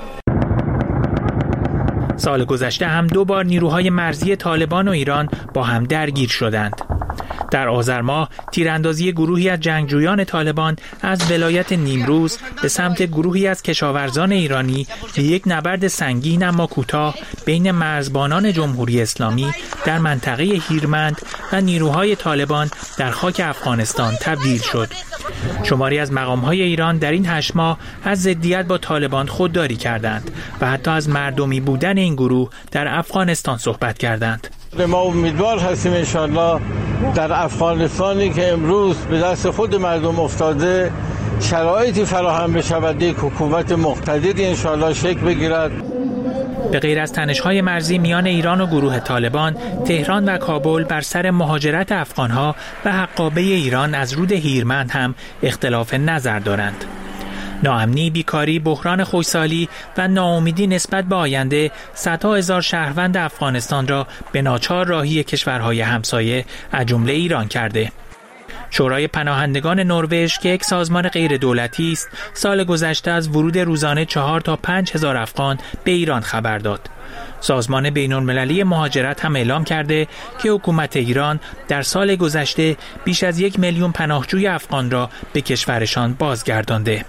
سال گذشته هم 2 بار نیروهای مرزی طالبان و ایران با هم درگیر شدند. در آذر ماه تیراندازی گروهی از جنگجویان طالبان از ولایت نیمروز به سمت گروهی از کشاورزان ایرانی به یک نبرد سنگین اما کوتاه بین مرزبانان جمهوری اسلامی در منطقه هیرمند و نیروهای طالبان در خاک افغانستان تبدیل شد. شماری از مقام‌های ایران در این 8 ماه از ضدیت با طالبان خودداری کردند و حتی از مردمی بودن این گروه در افغانستان صحبت کردند. ما امیدوار هستیم انشالله در افغانستانی که امروز به دست خود مردم افتاده شرایطی فراهم بشود، یک حکومت مقتدری انشالله شکل بگیرد. به غیر از تنش‌های مرزی میان ایران و گروه طالبان، تهران و کابل بر سر مهاجرت افغان‌ها و حقابه ایران از رود هیرمند هم اختلاف نظر دارند. ناامنی، بیکاری، بحران خشکسالی و ناامیدی نسبت به آینده صدها هزار شهروند افغانستان را به ناچار راهی کشورهای همسایه از جمله ایران کرده. شورای پناهندگان نروژ که یک سازمان غیر دولتی است، سال گذشته از ورود روزانه 4 تا 5 هزار افغان به ایران خبر داد. سازمان بین‌المللی مهاجرت هم اعلام کرده که حکومت ایران در سال گذشته بیش از 1 میلیون پناهجوی افغان را به کشورشان بازگردانده.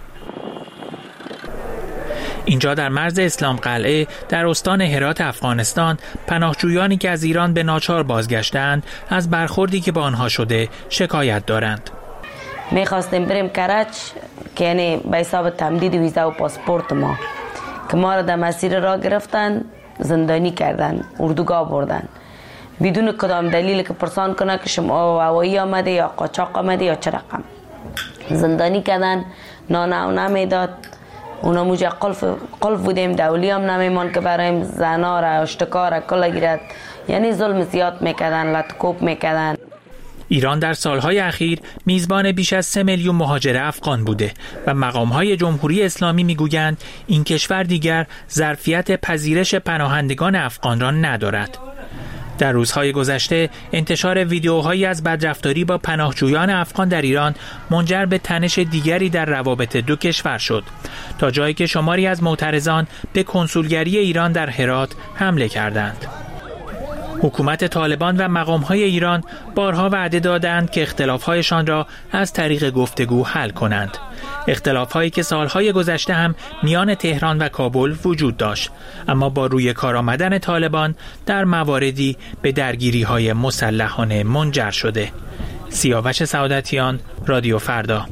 اینجا در مرز اسلام قلعه در استان هرات افغانستان، پناهجویانی که از ایران به ناچار بازگشتند از برخوردی که با آنها شده شکایت دارند. میخواستیم بریم کرج که یعنی به حساب تمدید ویزا و پاسپورت ما که ما را در مسیر راه گرفتن، زندانی کردن، اردوگاه بردن بدون کدام دلیل که پرسان کنه که شما هوایی آمده یا قاچاق آمده یا چه رقم. زندانی کردن، نان او نمیداد، اونا موجه قلف بودیم، دولی هم نمیمان که برایم زنا را اشتکار را کلا گیرد، یعنی ظلم زیاد میکردن، لطکوب میکردن. ایران در سالهای اخیر میزبان بیش از 3 میلیون مهاجر افغان بوده و مقامهای جمهوری اسلامی میگویند این کشور دیگر ظرفیت پذیرش پناهندگان افغان را ندارد. در روزهای گذشته انتشار ویدیوهایی از بدرفتاری با پناهجویان افغان در ایران منجر به تنش دیگری در روابط دو کشور شد، تا جایی که شماری از معترضان به کنسولگری ایران در هرات حمله کردند. حکومت طالبان و مقام‌های ایران بارها وعده دادند که اختلاف‌هایشان را از طریق گفتگو حل کنند. اختلاف‌هایی که سالهای گذشته هم میان تهران و کابل وجود داشت، اما با روی کار آمدن طالبان در مواردی به درگیری‌های مسلحانه منجر شده. سیاوش سعادتیان، رادیو فردا.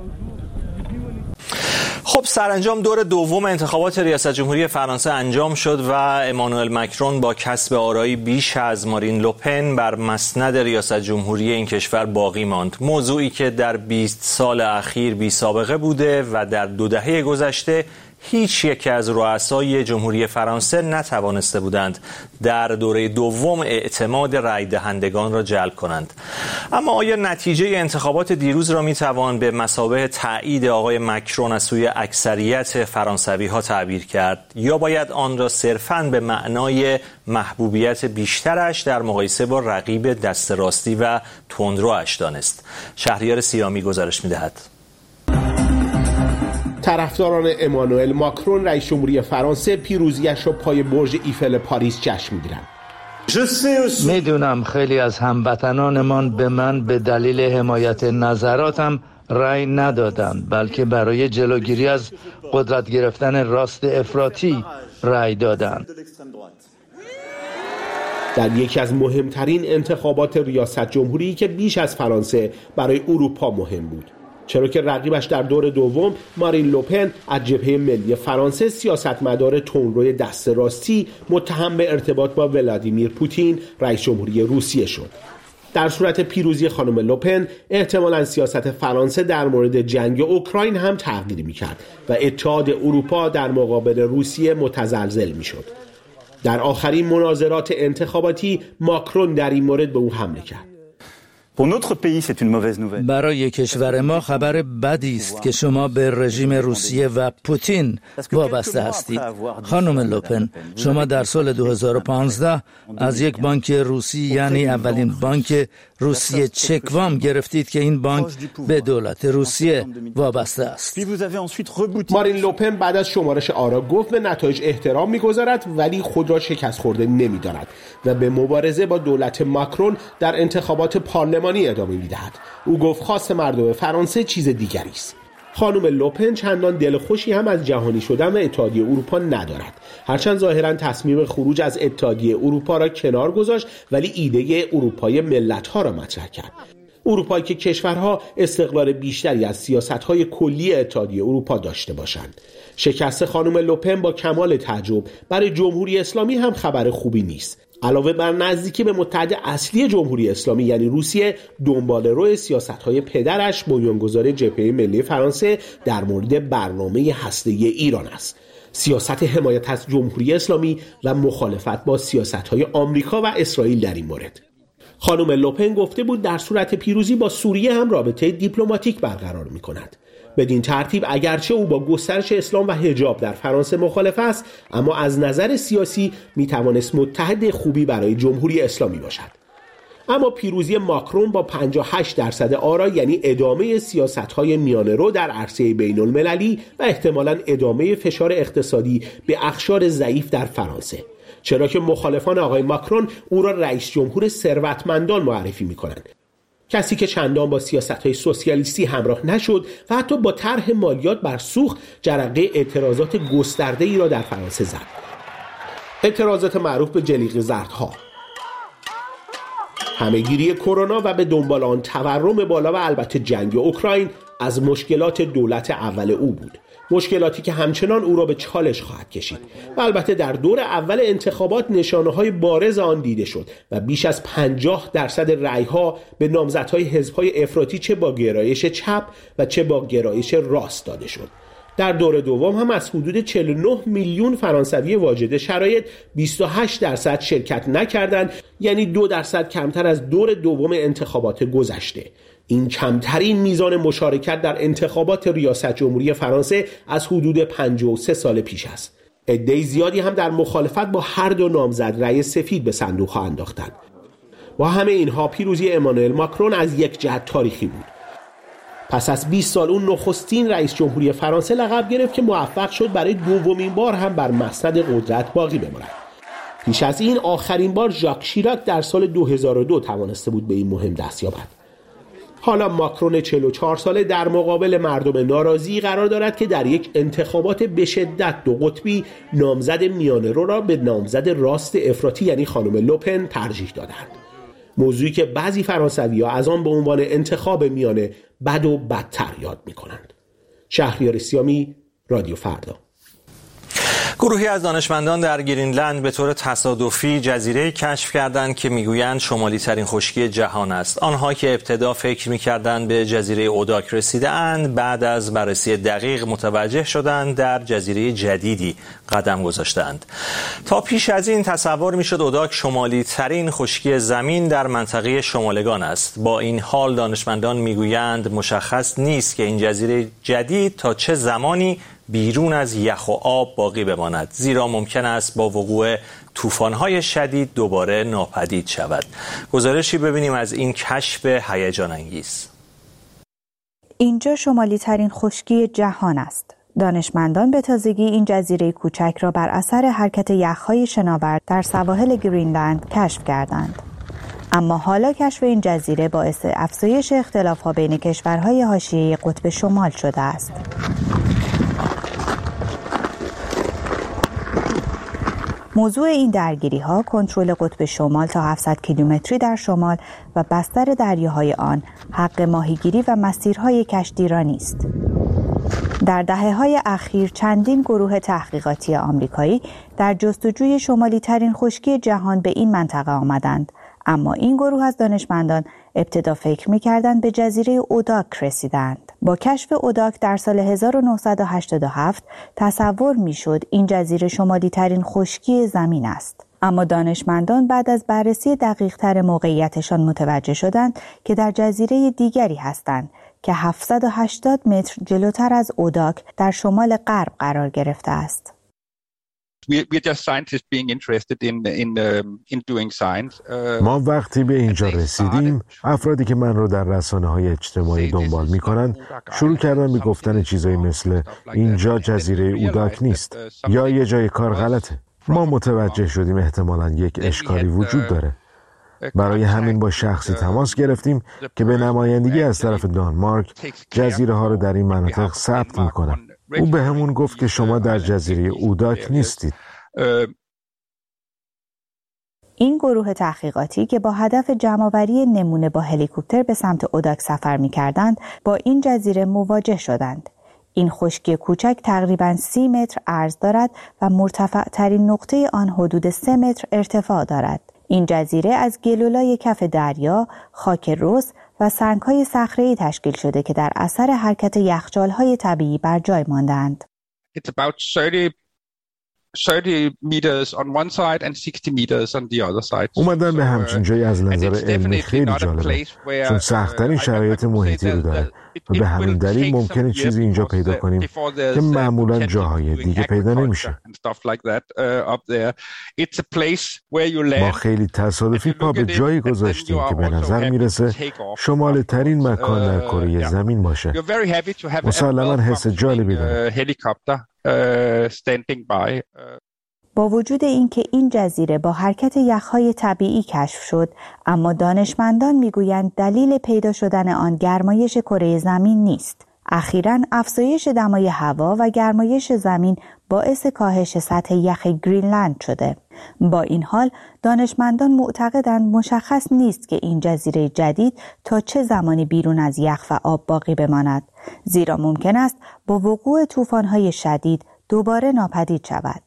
خب سرانجام دور دوم انتخابات ریاست جمهوری فرانسه انجام شد و امانوئل مکرون با کسب آرایی بیش از مارین لوپن بر مسند ریاست جمهوری این کشور باقی ماند. موضوعی که در 20 سال اخیر بی سابقه بوده و در 2 دهه گذشته هیچ یک از رؤسای جمهوری فرانسه نتوانسته بودند در دوره دوم اعتماد رای دهندگان را جلب کنند. اما آیا نتیجه انتخابات دیروز را میتوان به مثابه تایید آقای مکرون از سوی اکثریت فرانسوی ها تعبیر کرد یا باید آن را صرفاً به معنای محبوبیت بیشترش در مقایسه با رقیب دست راستی و تندروش دانست؟ شهریار سیامی گزارش میدهد. طرفداران امانوئل ماکرون رئیس جمهوری فرانسه پیروزیش را پای برج ایفل پاریس جشن می‌گیرند. میدونم خیلی از هموطنانمان به من به دلیل حمایت نظراتم رأی ندادند، بلکه برای جلوگیری از قدرت گرفتن راست افراطی رأی دادند. در یکی از مهمترین انتخابات ریاست جمهوری که بیش از فرانسه برای اروپا مهم بود، چرا که رقیبش در دور دوم مارین لوپن از جبهه ملی فرانسه، سیاستمدار تندروی دست راستی متهم به ارتباط با ولادیمیر پوتین رئیس جمهوری روسیه شد. در صورت پیروزی خانم لوپن احتمالاً سیاست فرانسه در مورد جنگ اوکراین هم تغییر می‌کرد و اتحاد اروپا در مقابل روسیه متزلزل می‌شد. در آخرین مناظرات انتخاباتی ماکرون در این مورد به او حمله کرد. برای کشور ما خبر بدی است که شما به رژیم روسیه و پوتین وابسته هستید. خانم لوپن، شما در سال 2015 از یک بانک روسی، یعنی اولین بانک روسیه، چک وام گرفتید که این بانک به دولت روسیه وابسته است. مارین لوپن بعد از شمارش آرا گفت به نتایج احترام می‌گذارد ولی خود را شکست خورده نمی‌داند و به مبارزه با دولت ماکرون در انتخابات پارلمانی ادامه می‌دهد. او گفت خواست مردم فرانسه چیز دیگری است. خانم لوپن چندان دلخوشی هم از جهانی شدن و اتحادیه اروپا ندارد. هرچند ظاهراً تصمیم خروج از اتحادیه اروپا را کنار گذاشت، ولی ایده اروپای ملت‌ها را مطرح کرد. اروپایی که کشورها استقلال بیشتری از سیاست‌های کلی اتحادیه اروپا داشته باشند. شکست خانم لوپن با کمال تعجب برای جمهوری اسلامی هم خبر خوبی نیست. علاوه بر نزدیکی به متحد اصلی جمهوری اسلامی یعنی روسیه، دنباله‌رو سیاست‌های پدرش بنیانگذار جبهه ملی فرانسه در مورد برنامه هسته‌ای ایران است. سیاست حمایت از جمهوری اسلامی و مخالفت با سیاست‌های آمریکا و اسرائیل در این مورد. خانم لوپن گفته بود در صورت پیروزی با سوریه هم رابطه دیپلماتیک برقرار می‌کند. بدین ترتیب اگرچه او با گسترش اسلام و حجاب در فرانسه مخالف است، اما از نظر سیاسی میتوانست متحد خوبی برای جمهوری اسلامی باشد. اما پیروزی ماکرون با 58% آرا، یعنی ادامه سیاست‌های میانه‌رو در عرصه بین‌المللی و احتمالاً ادامه فشار اقتصادی به اقشار ضعیف در فرانسه، چرا که مخالفان آقای ماکرون او را رئیس جمهور ثروتمندان معرفی می‌کنند. کسی که چندان با سیاست‌های سوسیالیستی همراه نشد و حتی با طرح مالیات بر سوخت جرقه اعتراضات گسترده‌ای را در فرانسه زد. اعتراضات معروف به جلیقه زردها، همه‌گیری کرونا و به دنبال آن تورم بالا و البته جنگ اوکراین از مشکلات دولت اول او بود. مشکلاتی که همچنان او را به چالش خواهد کشید و البته در دور اول انتخابات نشانه‌های بارز آن دیده شد و بیش از 50% رأی‌ها به نامزدهای حزب‌های افراطی چه با گرایش چپ و چه با گرایش راست داده شد. در دور دوم هم از حدود 49 میلیون فرانسوی واجد شرایط 28% شرکت نکردند، یعنی 2% کمتر از دور دوم انتخابات گذشته. این کمترین میزان مشارکت در انتخابات ریاست جمهوری فرانسه از حدود 53 سال پیش است. عده زیادی هم در مخالفت با هر دو نامزد رأی سفید به صندوق ها انداختند. با همه اینها پیروزی امانوئل ماکرون از یک جهت تاریخی بود. پس از 20 سال اون نخستین رئیس جمهوری فرانسه لقب گرفت که موفق شد برای دومین بار هم بر مسند قدرت باقی بماند. پیش از این آخرین بار ژاک شیراک در سال 2002 توانسته بود به این مهم دست یابد. حالا ماکرون 44 ساله در مقابل مردم ناراضی قرار دارد که در یک انتخابات به شدت دو قطبی نامزد میانه‌رو را به نامزد راست افراطی یعنی خانم لوپن ترجیح دادند. موضوعی که بعضی فرانسوی‌ها از آن به عنوان انتخاب میانه بد و بدتر یاد می‌کنند. شهریار سیامی، رادیو فردا. گروهی از دانشمندان در گرینلند به طور تصادفی جزیره کشف کردند که میگویند شمالی ترین خشکی جهان است. آنها که ابتدا فکر میکردند به جزیره اوداک رسیده‌اند، بعد از بررسی دقیق متوجه شدند در جزیره جدیدی قدم گذاشتند. تا پیش از این تصور میشد اوداک شمالی ترین خشکی زمین در منطقه شمالگان است. با این حال دانشمندان میگویند مشخص نیست که این جزیره جدید تا چه زمانی بیرون از یخ و آب باقی بماند، زیرا ممکن است با وقوع طوفان‌های شدید دوباره ناپدید شود. گزارشی ببینیم از این کشف هیجان انگیز. اینجا شمالی ترین خشکی جهان است. دانشمندان به تازگی این جزیره کوچک را بر اثر حرکت یخ‌های شناور در سواحل گرینلند کشف کردند. اما حالا کشف این جزیره باعث افزایش اختلاف‌ها بین کشورهای حاشیه قطب شمال شده است. موضوع این درگیری‌ها کنترل قطب شمال تا 700 کیلومتری در شمال و بستر دریاهای آن، حق ماهیگیری و مسیرهای کشتی را نیست. در دهه‌های اخیر چندین گروه تحقیقاتی آمریکایی در جستجوی شمالی ترین خشکی جهان به این منطقه آمدند، اما این گروه از دانشمندان ابتدا فکر می‌کردند به جزیره اوداک رسیدند. با کشف اوداک در سال 1987 تصور می‌شد این جزیره شمالی ترین خشکی زمین است. اما دانشمندان بعد از بررسی دقیق‌تر موقعیتشان متوجه شدند که در جزیره دیگری هستند که 780 متر جلوتر از اوداک در شمال غرب قرار گرفته است. ما وقتی به اینجا رسیدیم، افرادی که من رو در رسانه‌های اجتماعی دنبال می‌کنند شروع کردن به گفتن چیزایی مثل اینجا جزیره اوداک نیست یا یه جای کار غلطه. ما متوجه شدیم احتمالاً یک اشکالی وجود داره. برای همین با شخصی تماس گرفتیم که به نمایندگی از طرف دانمارک جزیره ها رو در این مناطق ثبت میکنه. او به همون گفت که شما در جزیره اوداک نیستید. این گروه تحقیقاتی که با هدف جمع‌آوری نمونه با هلیکوپتر به سمت اوداک سفر میکردند، با این جزیره مواجه شدند. این خشکی کوچک تقریباً 30 متر عرض دارد و مرتفع ترین نقطه آن حدود 3 متر ارتفاع دارد. این جزیره از گلولای کف دریا، خاک رس و سنگ‌های صخره‌ای تشکیل شده که در اثر حرکت یخچال‌های طبیعی بر جای ماندند. اومدن به همچین جایی از نظر علمی خیلی جالبه، چون سخت‌ترین شرایط محیطی رو داره و به همین دلیل ممکنه چیزی اینجا پیدا کنیم که معمولاً جاهای دیگه پیدا نمیشه. ما خیلی تصادفی پا به جایی گذاشتیم که به نظر میرسه شمال ترین مکان در کره زمین باشه. مسلماً حس جالبی داره. با وجود اینکه این جزیره با حرکت یخ‌های طبیعی کشف شد، اما دانشمندان میگویند دلیل پیدا شدن آن گرمایش کره زمین نیست. اخیراً افزایش دمای هوا و گرمایش زمین باعث کاهش سطح یخ گرینلند شده. با این حال دانشمندان معتقدند مشخص نیست که این جزیره جدید تا چه زمانی بیرون از یخ و آب باقی بماند، زیرا ممکن است با وقوع طوفان‌های شدید دوباره ناپدید شود.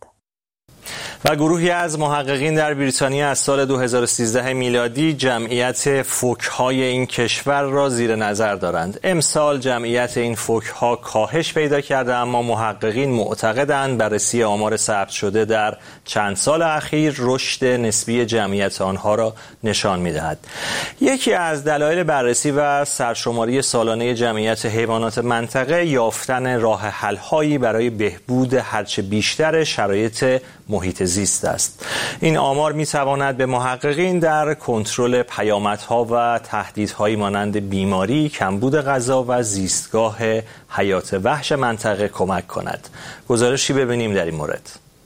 و گروهی از محققین در بریتانیا از سال 2013 میلادی جمعیت فوک‌های این کشور را زیر نظر دارند. امسال جمعیت این فوک‌ها کاهش پیدا کرده، اما محققین معتقدند بررسی آمار ثبت شده در چند سال اخیر رشد نسبی جمعیت آنها را نشان می‌دهد. یکی از دلایل بررسی و سرشماری سالانه جمعیت حیوانات منطقه یافتن راه حل‌هایی برای بهبود هرچه بیشتر شرایط محیط زیست است. این آمار می‌تواند به محققین در کنترل پیامدها و تهدیدهایی مانند بیماری، کمبود غذا و زیستگاه حیات وحش منطقه کمک کند. گزارشی ببینیم در این مورد.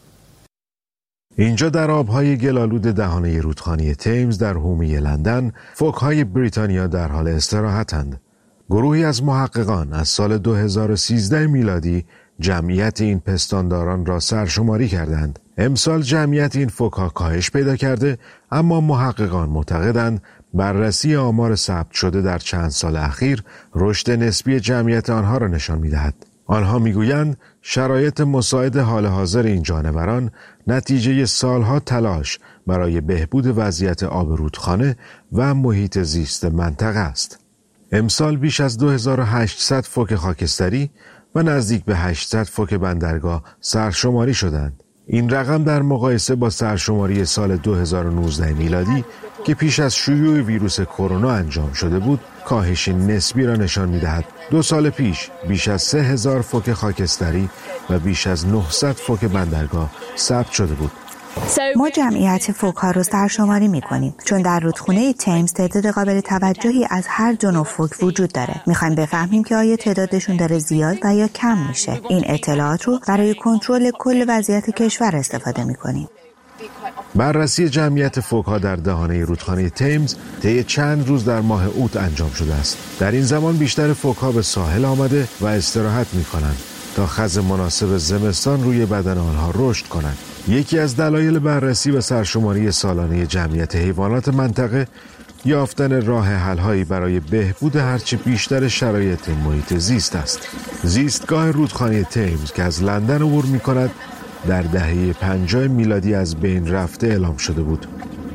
اینجا در آبهای گل‌آلود دهانه رودخانه تیمز در حومه لندن، فوک‌های بریتانیا در حال استراحتند. گروهی از محققان از سال 2013 میلادی جمعیت این پستانداران را سرشماری کردند. امسال جمعیت این فوک‌ها کاهش پیدا کرده، اما محققان معتقدند بررسی آمار ثبت شده در چند سال اخیر رشد نسبی جمعیت آنها را نشان می‌دهد. آنها می‌گویند شرایط مساعد حال حاضر این جانوران نتیجه سالها تلاش برای بهبود وضعیت آب رودخانه و محیط زیست منطقه است. امسال بیش از 2800 فوک خاکستری و نزدیک به 800 فوک بندرگاه سرشماری شدند. این رقم در مقایسه با سرشماری سال 2019 میلادی که پیش از شیوع ویروس کرونا انجام شده بود، کاهش نسبی را نشان می‌دهد. 2 سال پیش بیش از 3000 فوک خاکستری و بیش از 900 فوک بندرگاه ثبت شده بود. ما جمعیت فوک‌ها رو سرشماری می‌کنیم چون در رودخونه تیمز تعداد قابل توجهی از هر دو نوع فوک وجود داره. می‌خوایم بفهمیم که آیا تعدادشون داره زیاد و یا کم میشه. این اطلاعات رو برای کنترل کل وضعیت کشور استفاده می‌کنیم. بررسی جمعیت فوک‌ها در دهانه رودخانه تیمز طی چند روز در ماه اوت انجام شده است. در این زمان بیشتر فوک‌ها به ساحل آمده و استراحت می‌کنند تا خز مناسب زمستان روی بدن آنها رشد کنند. یکی از دلایل بررسی و سرشماری سالانه جمعیت حیوانات منطقه یافتن راه حل‌هایی برای بهبود هرچه بیشتر شرایط محیط زیست است. زیستگاه رودخانه تیمز که از لندن عبور می‌کند در دهه 50 میلادی از بین رفته اعلام شده بود.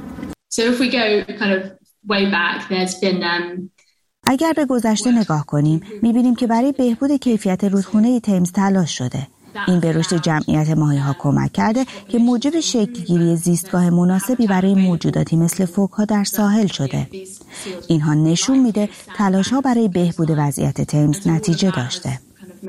اگر به گذشته نگاه کنیم، می‌بینیم که برای بهبود کیفیت رودخانه تیمز تلاش شده. این به رشد جمعیت ماهی‌ها کمک کرده که موجب شکل‌گیری زیستگاه مناسبی برای موجوداتی مثل فوک‌ها در ساحل شده. اینها نشون میده تلاش‌ها برای بهبود وضعیت تیمز نتیجه داشته.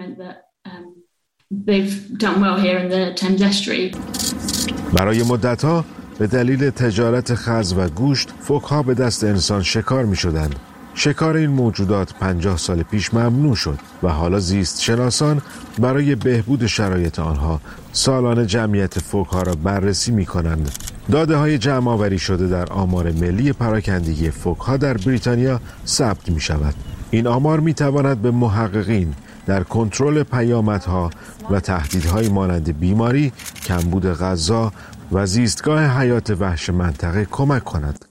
برای مدت‌ها به دلیل تجارت خز و گوشت فوک‌ها به دست انسان شکار می‌شدند. شکار این موجودات 50 سال پیش ممنوع شد و حالا زیست شناسان برای بهبود شرایط آنها سالانه جمعیت فوک‌ها را بررسی می‌کنند. داده‌های جمع‌آوری شده در آمار ملی پراکندگی فوک‌ها در بریتانیا ثبت می‌شود. این آمار می‌تواند به محققین در کنترل پیامدها و تهدیدهای مانند بیماری، کمبود غذا و زیستگاه حیات وحش منطقه کمک کند.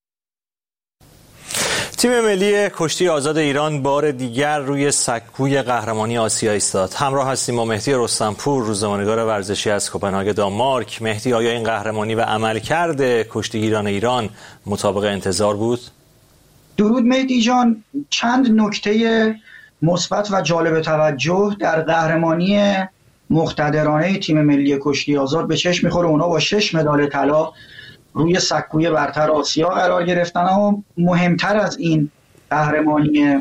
تیم ملی کشتی آزاد ایران بار دیگر روی سکوی قهرمانی آسیا ایستاد. همراه هستیم با مهدی رستمپور، روزنامه‌نگار ورزشی از کوپنهاگ دانمارک. مهدی، آیا این قهرمانی و عملکرد کشتیگیران ایران مطابق انتظار بود؟ درود مهدی جان، چند نکته مثبت و جالب توجه در قهرمانی مقتدرانه تیم ملی کشتی آزاد به چشم می‌خوره. اونا با 6 مدال طلا روی سکوی برتر آسیا قرار گرفتن و مهمتر از این قهرمانی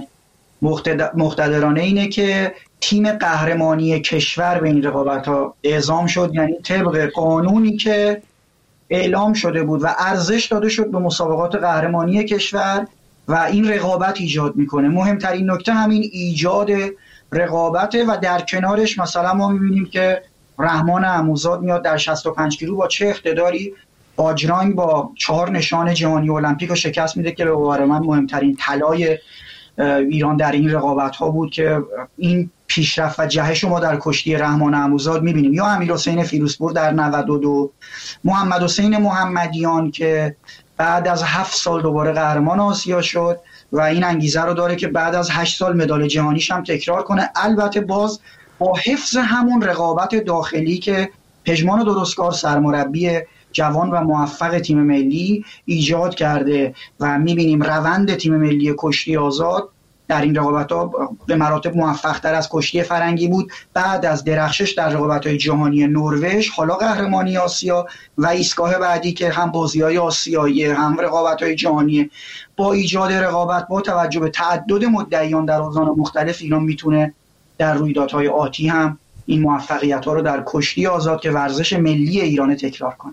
مقتدرانه اینه که تیم قهرمانی کشور به این رقابت‌ها اعزام شد، یعنی طبق قانونی که اعلام شده بود و ارزش داده شد به مسابقات قهرمانی کشور و این رقابت ایجاد میکنه. مهمترین نکته همین ایجاد رقابته و در کنارش مثلا ما میبینیم که رحمان عموزاد میاد در 65 کیلو با چه اقتداری باجرانگ با 4 نشان جهانی المپیک رو شکست میده که به باور من مهمترین طلای ایران در این رقابت ها بود که این پیشرفت و جهش رو ما در کشتی رحمان عموزاد میبینیم. یا امیرحسین فیروزپور در 92، محمد حسین محمدیان که بعد از 7 سال دوباره قهرمان آسیا شد و این انگیزه رو داره که بعد از 8 سال مدال جهانیش هم تکرار کنه، البته باز با حفظ همون رقابت داخلی که پژمان درستکار سرمربی جوان و موفق تیم ملی ایجاد کرده و میبینیم روند تیم ملی کشتی آزاد در این رقابت‌ها به مراتب موفق‌تر از کشتی فرنگی بود. بعد از درخشش در رقابت‌های جهانی نروژ، حالا قهرمانی آسیا و ایستگاه بعدی که هم بازی‌های آسیایی هم رقابت‌های جهانی، با ایجاد رقابت با توجه به تعدد مدعیان در حوزه‌های مختلف ایران میتونه در رویدادهای آتی هم این موفقیت‌ها رو در کشتی آزاد که ورزش ملی ایران تکرار کنه.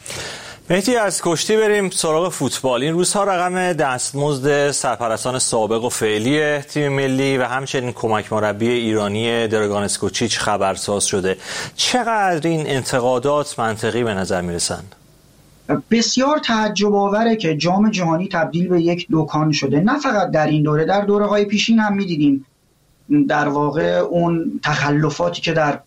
مهدی، از کشتی بریم سراغ فوتبال. این روزها رقم دستمزد سرپرستان سابق و فعلی تیم ملی و همچنین کمک مربی ایرانی دراگان اسکوچیچ خبرساز شده. چقدر این انتقادات منطقی به نظر میرسند؟ بسیار تعجب آوره که جام جهانی تبدیل به یک دکان شده. نه فقط در این دوره، در دوره‌های پیشین هم می‌دیدیم در واقع اون تخلفاتی که در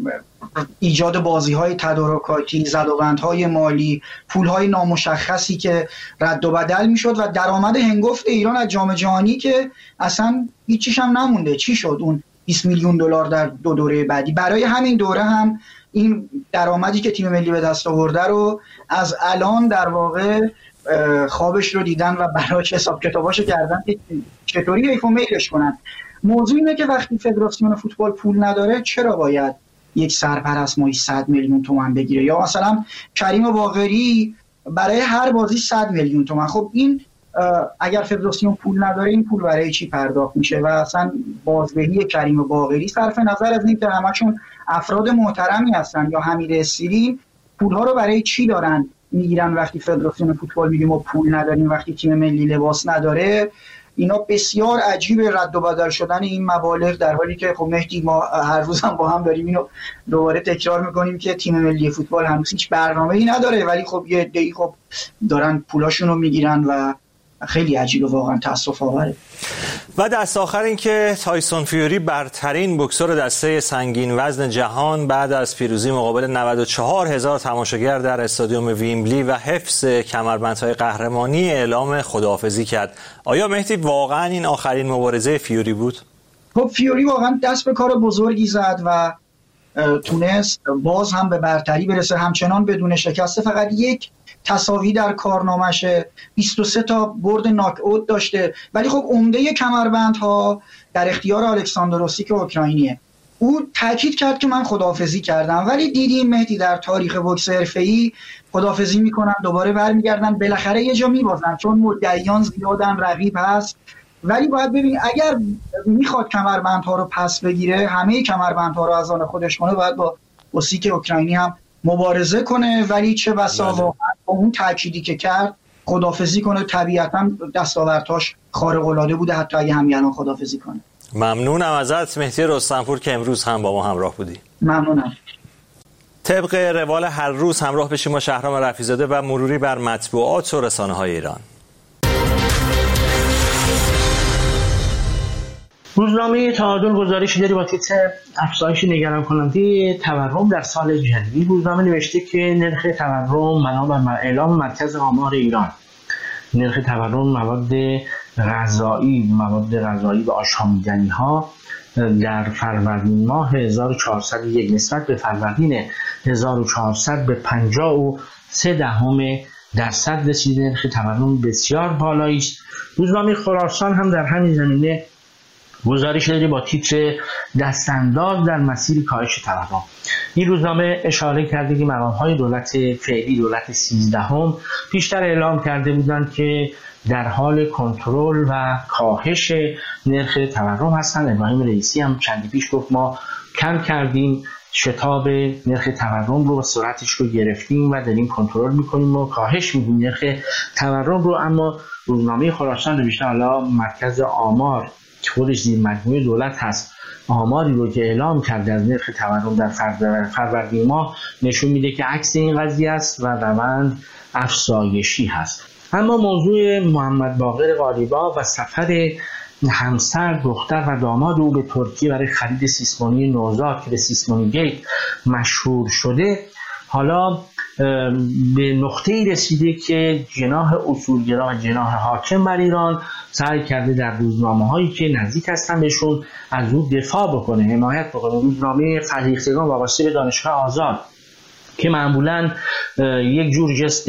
ایجاد بازی‌های تدارکاتی، زدوبندهای مالی، پول‌های نامشخصی که رد و بدل می‌شد و درآمد هنگفت ایران از جام جهانی که اصلا هیچیش هم نمونده. چی شد اون 20 میلیون دلار در 2 دوره بعدی؟ برای همین دوره هم این درآمدی که تیم ملی به دست آورده رو از الان در واقع خوابش رو دیدن و براش حساب کتاباشو کردن که چطوری حیف و میلش کنن. موضوع اینه که وقتی فدراسیون فوتبال پول نداره چرا باید یک سرپرست ماهی 100 میلیون تومان بگیره؟ یا مثلا کریم باقری برای هر بازی 100 میلیون تومان. خب این اگر فدراسیون پول نداره این پول برای چی پرداخت میشه؟ و اصلا بازدهی کریم باقری صرف نظر از اینکه همشون افراد محترمی هستن یا حمید اسیری پولها رو برای چی دارن میگیرن وقتی فدراسیون فوتبال میگه ما پول نداریم، وقتی تیم ملی لباس نداره. اینا بسیار عجیبه رد و بدل شدن این مبالغ، در حالی که خب مهدی ما هر روز هم با هم داریم اینو دوباره تکرار میکنیم که تیم ملی فوتبال هنوز هیچ برنامه‌ای نداره، ولی خب یه عده‌ای خب دارن پولاشون رو میگیرن و خیلی عجیبه، واقعا تأسف آوره. و دست آخر این که تایسون فیوری برترین بوکسور دسته سنگین وزن جهان بعد از پیروزی مقابل 94,000 تماشاگر در استادیوم ویمبلی و حفظ کمربندهای قهرمانی اعلام خداحافظی کرد. آیا مهدی واقعا این آخرین مبارزه فیوری بود؟ خب فیوری واقعا دست به کار بزرگی زد و تونست باز هم به برتری برسه، همچنان بدون شکسته. فقط یک تساوی در کارنامه‌شه، 23 تا برد ناک اوت داشته، ولی خب عمده کمربندها در اختیار الکساندر اوسیک اوکراینیه. او تاکید کرد که من خداحافظی کردم، ولی دیدیم مهدی در تاریخ بوکس حرفه‌ای خداحافظی میکنن دوباره برمیگردن، بالاخره یه جا میبازن چون مدعیان زیادن، رقیب هست. ولی باید ببین اگر میخواد کمربندها رو پس بگیره، همه کمربندها رو از آن خودش کنه، باید با اوسیک اوکراینی هم مبارزه کنه، ولی چه بسا واقعا با اون تأکیدی که کرد خداحافظی کنه. طبیعتا دستاوردهاش خارق العاده بوده، حتی اگه همین خداحافظی کنه. ممنونم ازت مهدی رستمپور که امروز هم با ما همراه بودی. ممنونم. طبق روال هر روز همراه بشیم با شهرام رفیع‌زاده و مروری بر مطبوعات و رسانه‌های ایران. روزنامه تعادل گزارشی داری با تیتر افزایش نگران کننده تورم در سال جدید. روزنامه نوشته که نرخ تورم بنا بر اعلام مرکز آمار ایران، نرخ تورم مواد غذایی و آشامیدنی‌ها در فروردین ماه 1401 نسبت به فروردین 1400 به 50.3% رسیده. نرخ تورم بسیار بالایی است. روزنامه خراسان هم در همین زمینه گزارش داری با تیتر دستانداز در مسیر کاهش تورم. این روزنامه اشاره کرده که مقام‌های دولت فعلی، دولت 13 پیشتر اعلام کرده بودند که در حال کنترل و کاهش نرخ تورم هستند. ابراهیم رئیسی هم چندی پیش گفت ما کم کردیم شتاب نرخ تورم رو و سرعتش رو گرفتیم و داریم کنترل میکنیم و کاهش میدیم نرخ تورم رو. اما روزنامه خراسان نوشته حالا مرکز آمار که خودش زیر مجموعه دولت هست، آماری رو که اعلام کرده از نرخ تورم در فروردین ماه نشون میده که عکس این قضیه است و روند افزایشی هست. اما موضوع محمد باقر قالیباف و سفر همسر، دختر و داماد او به ترکیه برای خرید سیسمونی نوزاد که به سیسمونی گیت مشهور شده، حالا به نقطه‌ای رسیده که جناح اصولگرا و جناح حاکم بر ایران سعی کرده در روزنامه‌هایی که نزدیک هستن بهشون از او دفاع بکنه، حمایت بکنه. روزنامه فرهیختگان وابسته به دانشگاه آزاد که معمولاً یک جور جست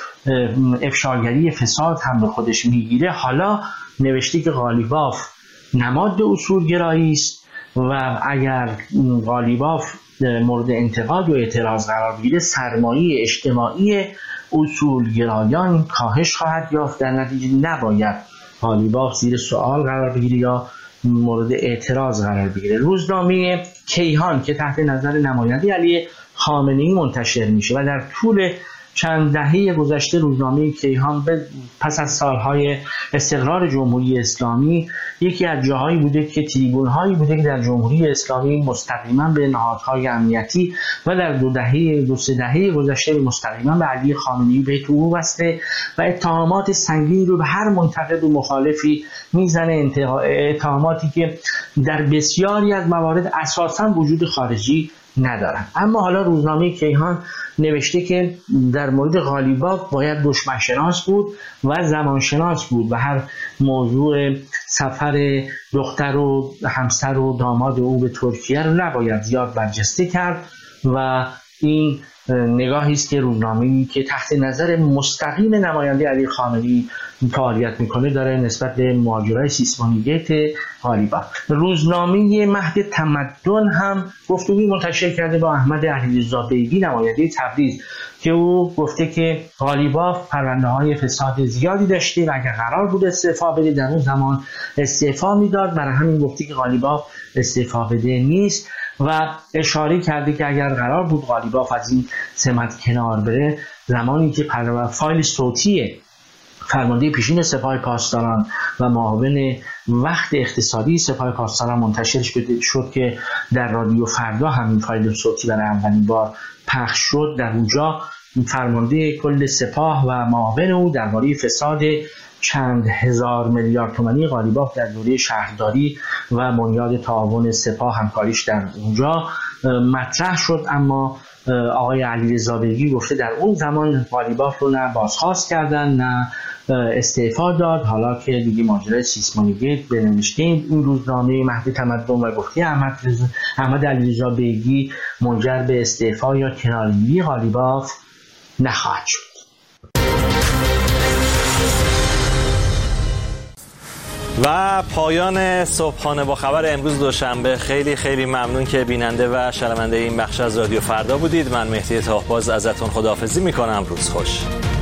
افشاگری فساد هم به خودش میگیره، حالا نوشته که قالیباف نماد اصولگرایی است و اگر قالیباف مورد انتقاد و اعتراض قرار بگیره، سرمایه اجتماعی اصولگرایان کاهش خواهد یافت. در نتیجه نباید قالیباف زیر سوال قرار بگیره یا مورد اعتراض قرار بگیره. روزنامه کیهان که تحت نظر نماینده علی خامنه‌ای منتشر میشه و در طول چند دهه گذشته روزنامه کیهان پس از سالهای استقرار جمهوری اسلامی یکی از جاهایی بوده که تریبون‌هایی بوده که در جمهوری اسلامی مستقیما به نهادهای امنیتی و در دو سه دهه گذشته مستقیما به علی خامنه‌ای بیت او بسته و اتهامات سنگین رو به هر منتقد و مخالفی میزنه، اتهاماتی که در بسیاری از موارد اساساً وجود خارجی ندارن. اما حالا روزنامه کیهان نوشته که در مورد قالیباف باید دشمن شناس بود و زمان شناس بود و هر موضوع سفر دختر و همسر و داماد او به ترکیه رو نباید زیاد برجسته کرد و این نگاهی است که روزنامه‌ای که تحت نظر مستقیم نماینده علی خامنه‌ای فعالیت میکنه داره نسبت به ماجرای سیسمونی گیت قالیباف. روزنامه مهد تمدن هم گفتگوی منتشر کرده با احمد علیرضا بیگی نماینده تبریز که او گفته که قالیباف پرونده‌های فساد زیادی داشته و اگر قرار بود استعفا بده در اون زمان استعفا میداد، برای همین گفته که قالیباف استعفا بده نیست و اشاره کرده که اگر قرار بود قالیباف از این سمت کنار بره، زمانی که فایل صوتی فرمانده پیشین سپاه پاسداران و معاون وقت اقتصادی سپاه پاسداران منتشر شد که در رادیو فردا همین فایل صوتی برای اولین بار پخش شد، در اونجا فرمانده کل سپاه و معاون او درباره فساد چند هزار میلیارد تومانی قالیباف در دوره شهرداری و بنیاد تعاون سپاه همکاریش در اونجا مطرح شد. اما آقای علیرضا بیگی گفته در اون زمان قالیباف رو نه بازخواست کردن نه استعفا داد. حالا که دیگه ماجرای سیسمونیگیت بنوشته این روزنامه مهد تمدن و گفته احمد علیرضا بیگی منجر به استعفا یا کنارگیری قالیباف نخواهد شد. و پایان صبحانه با خبر امروز دوشنبه. خیلی خیلی ممنون که بیننده و شنونده این بخش از رادیو فردا بودید. من مهدی تاهباز ازتون خداحافظی میکنم. روز خوش.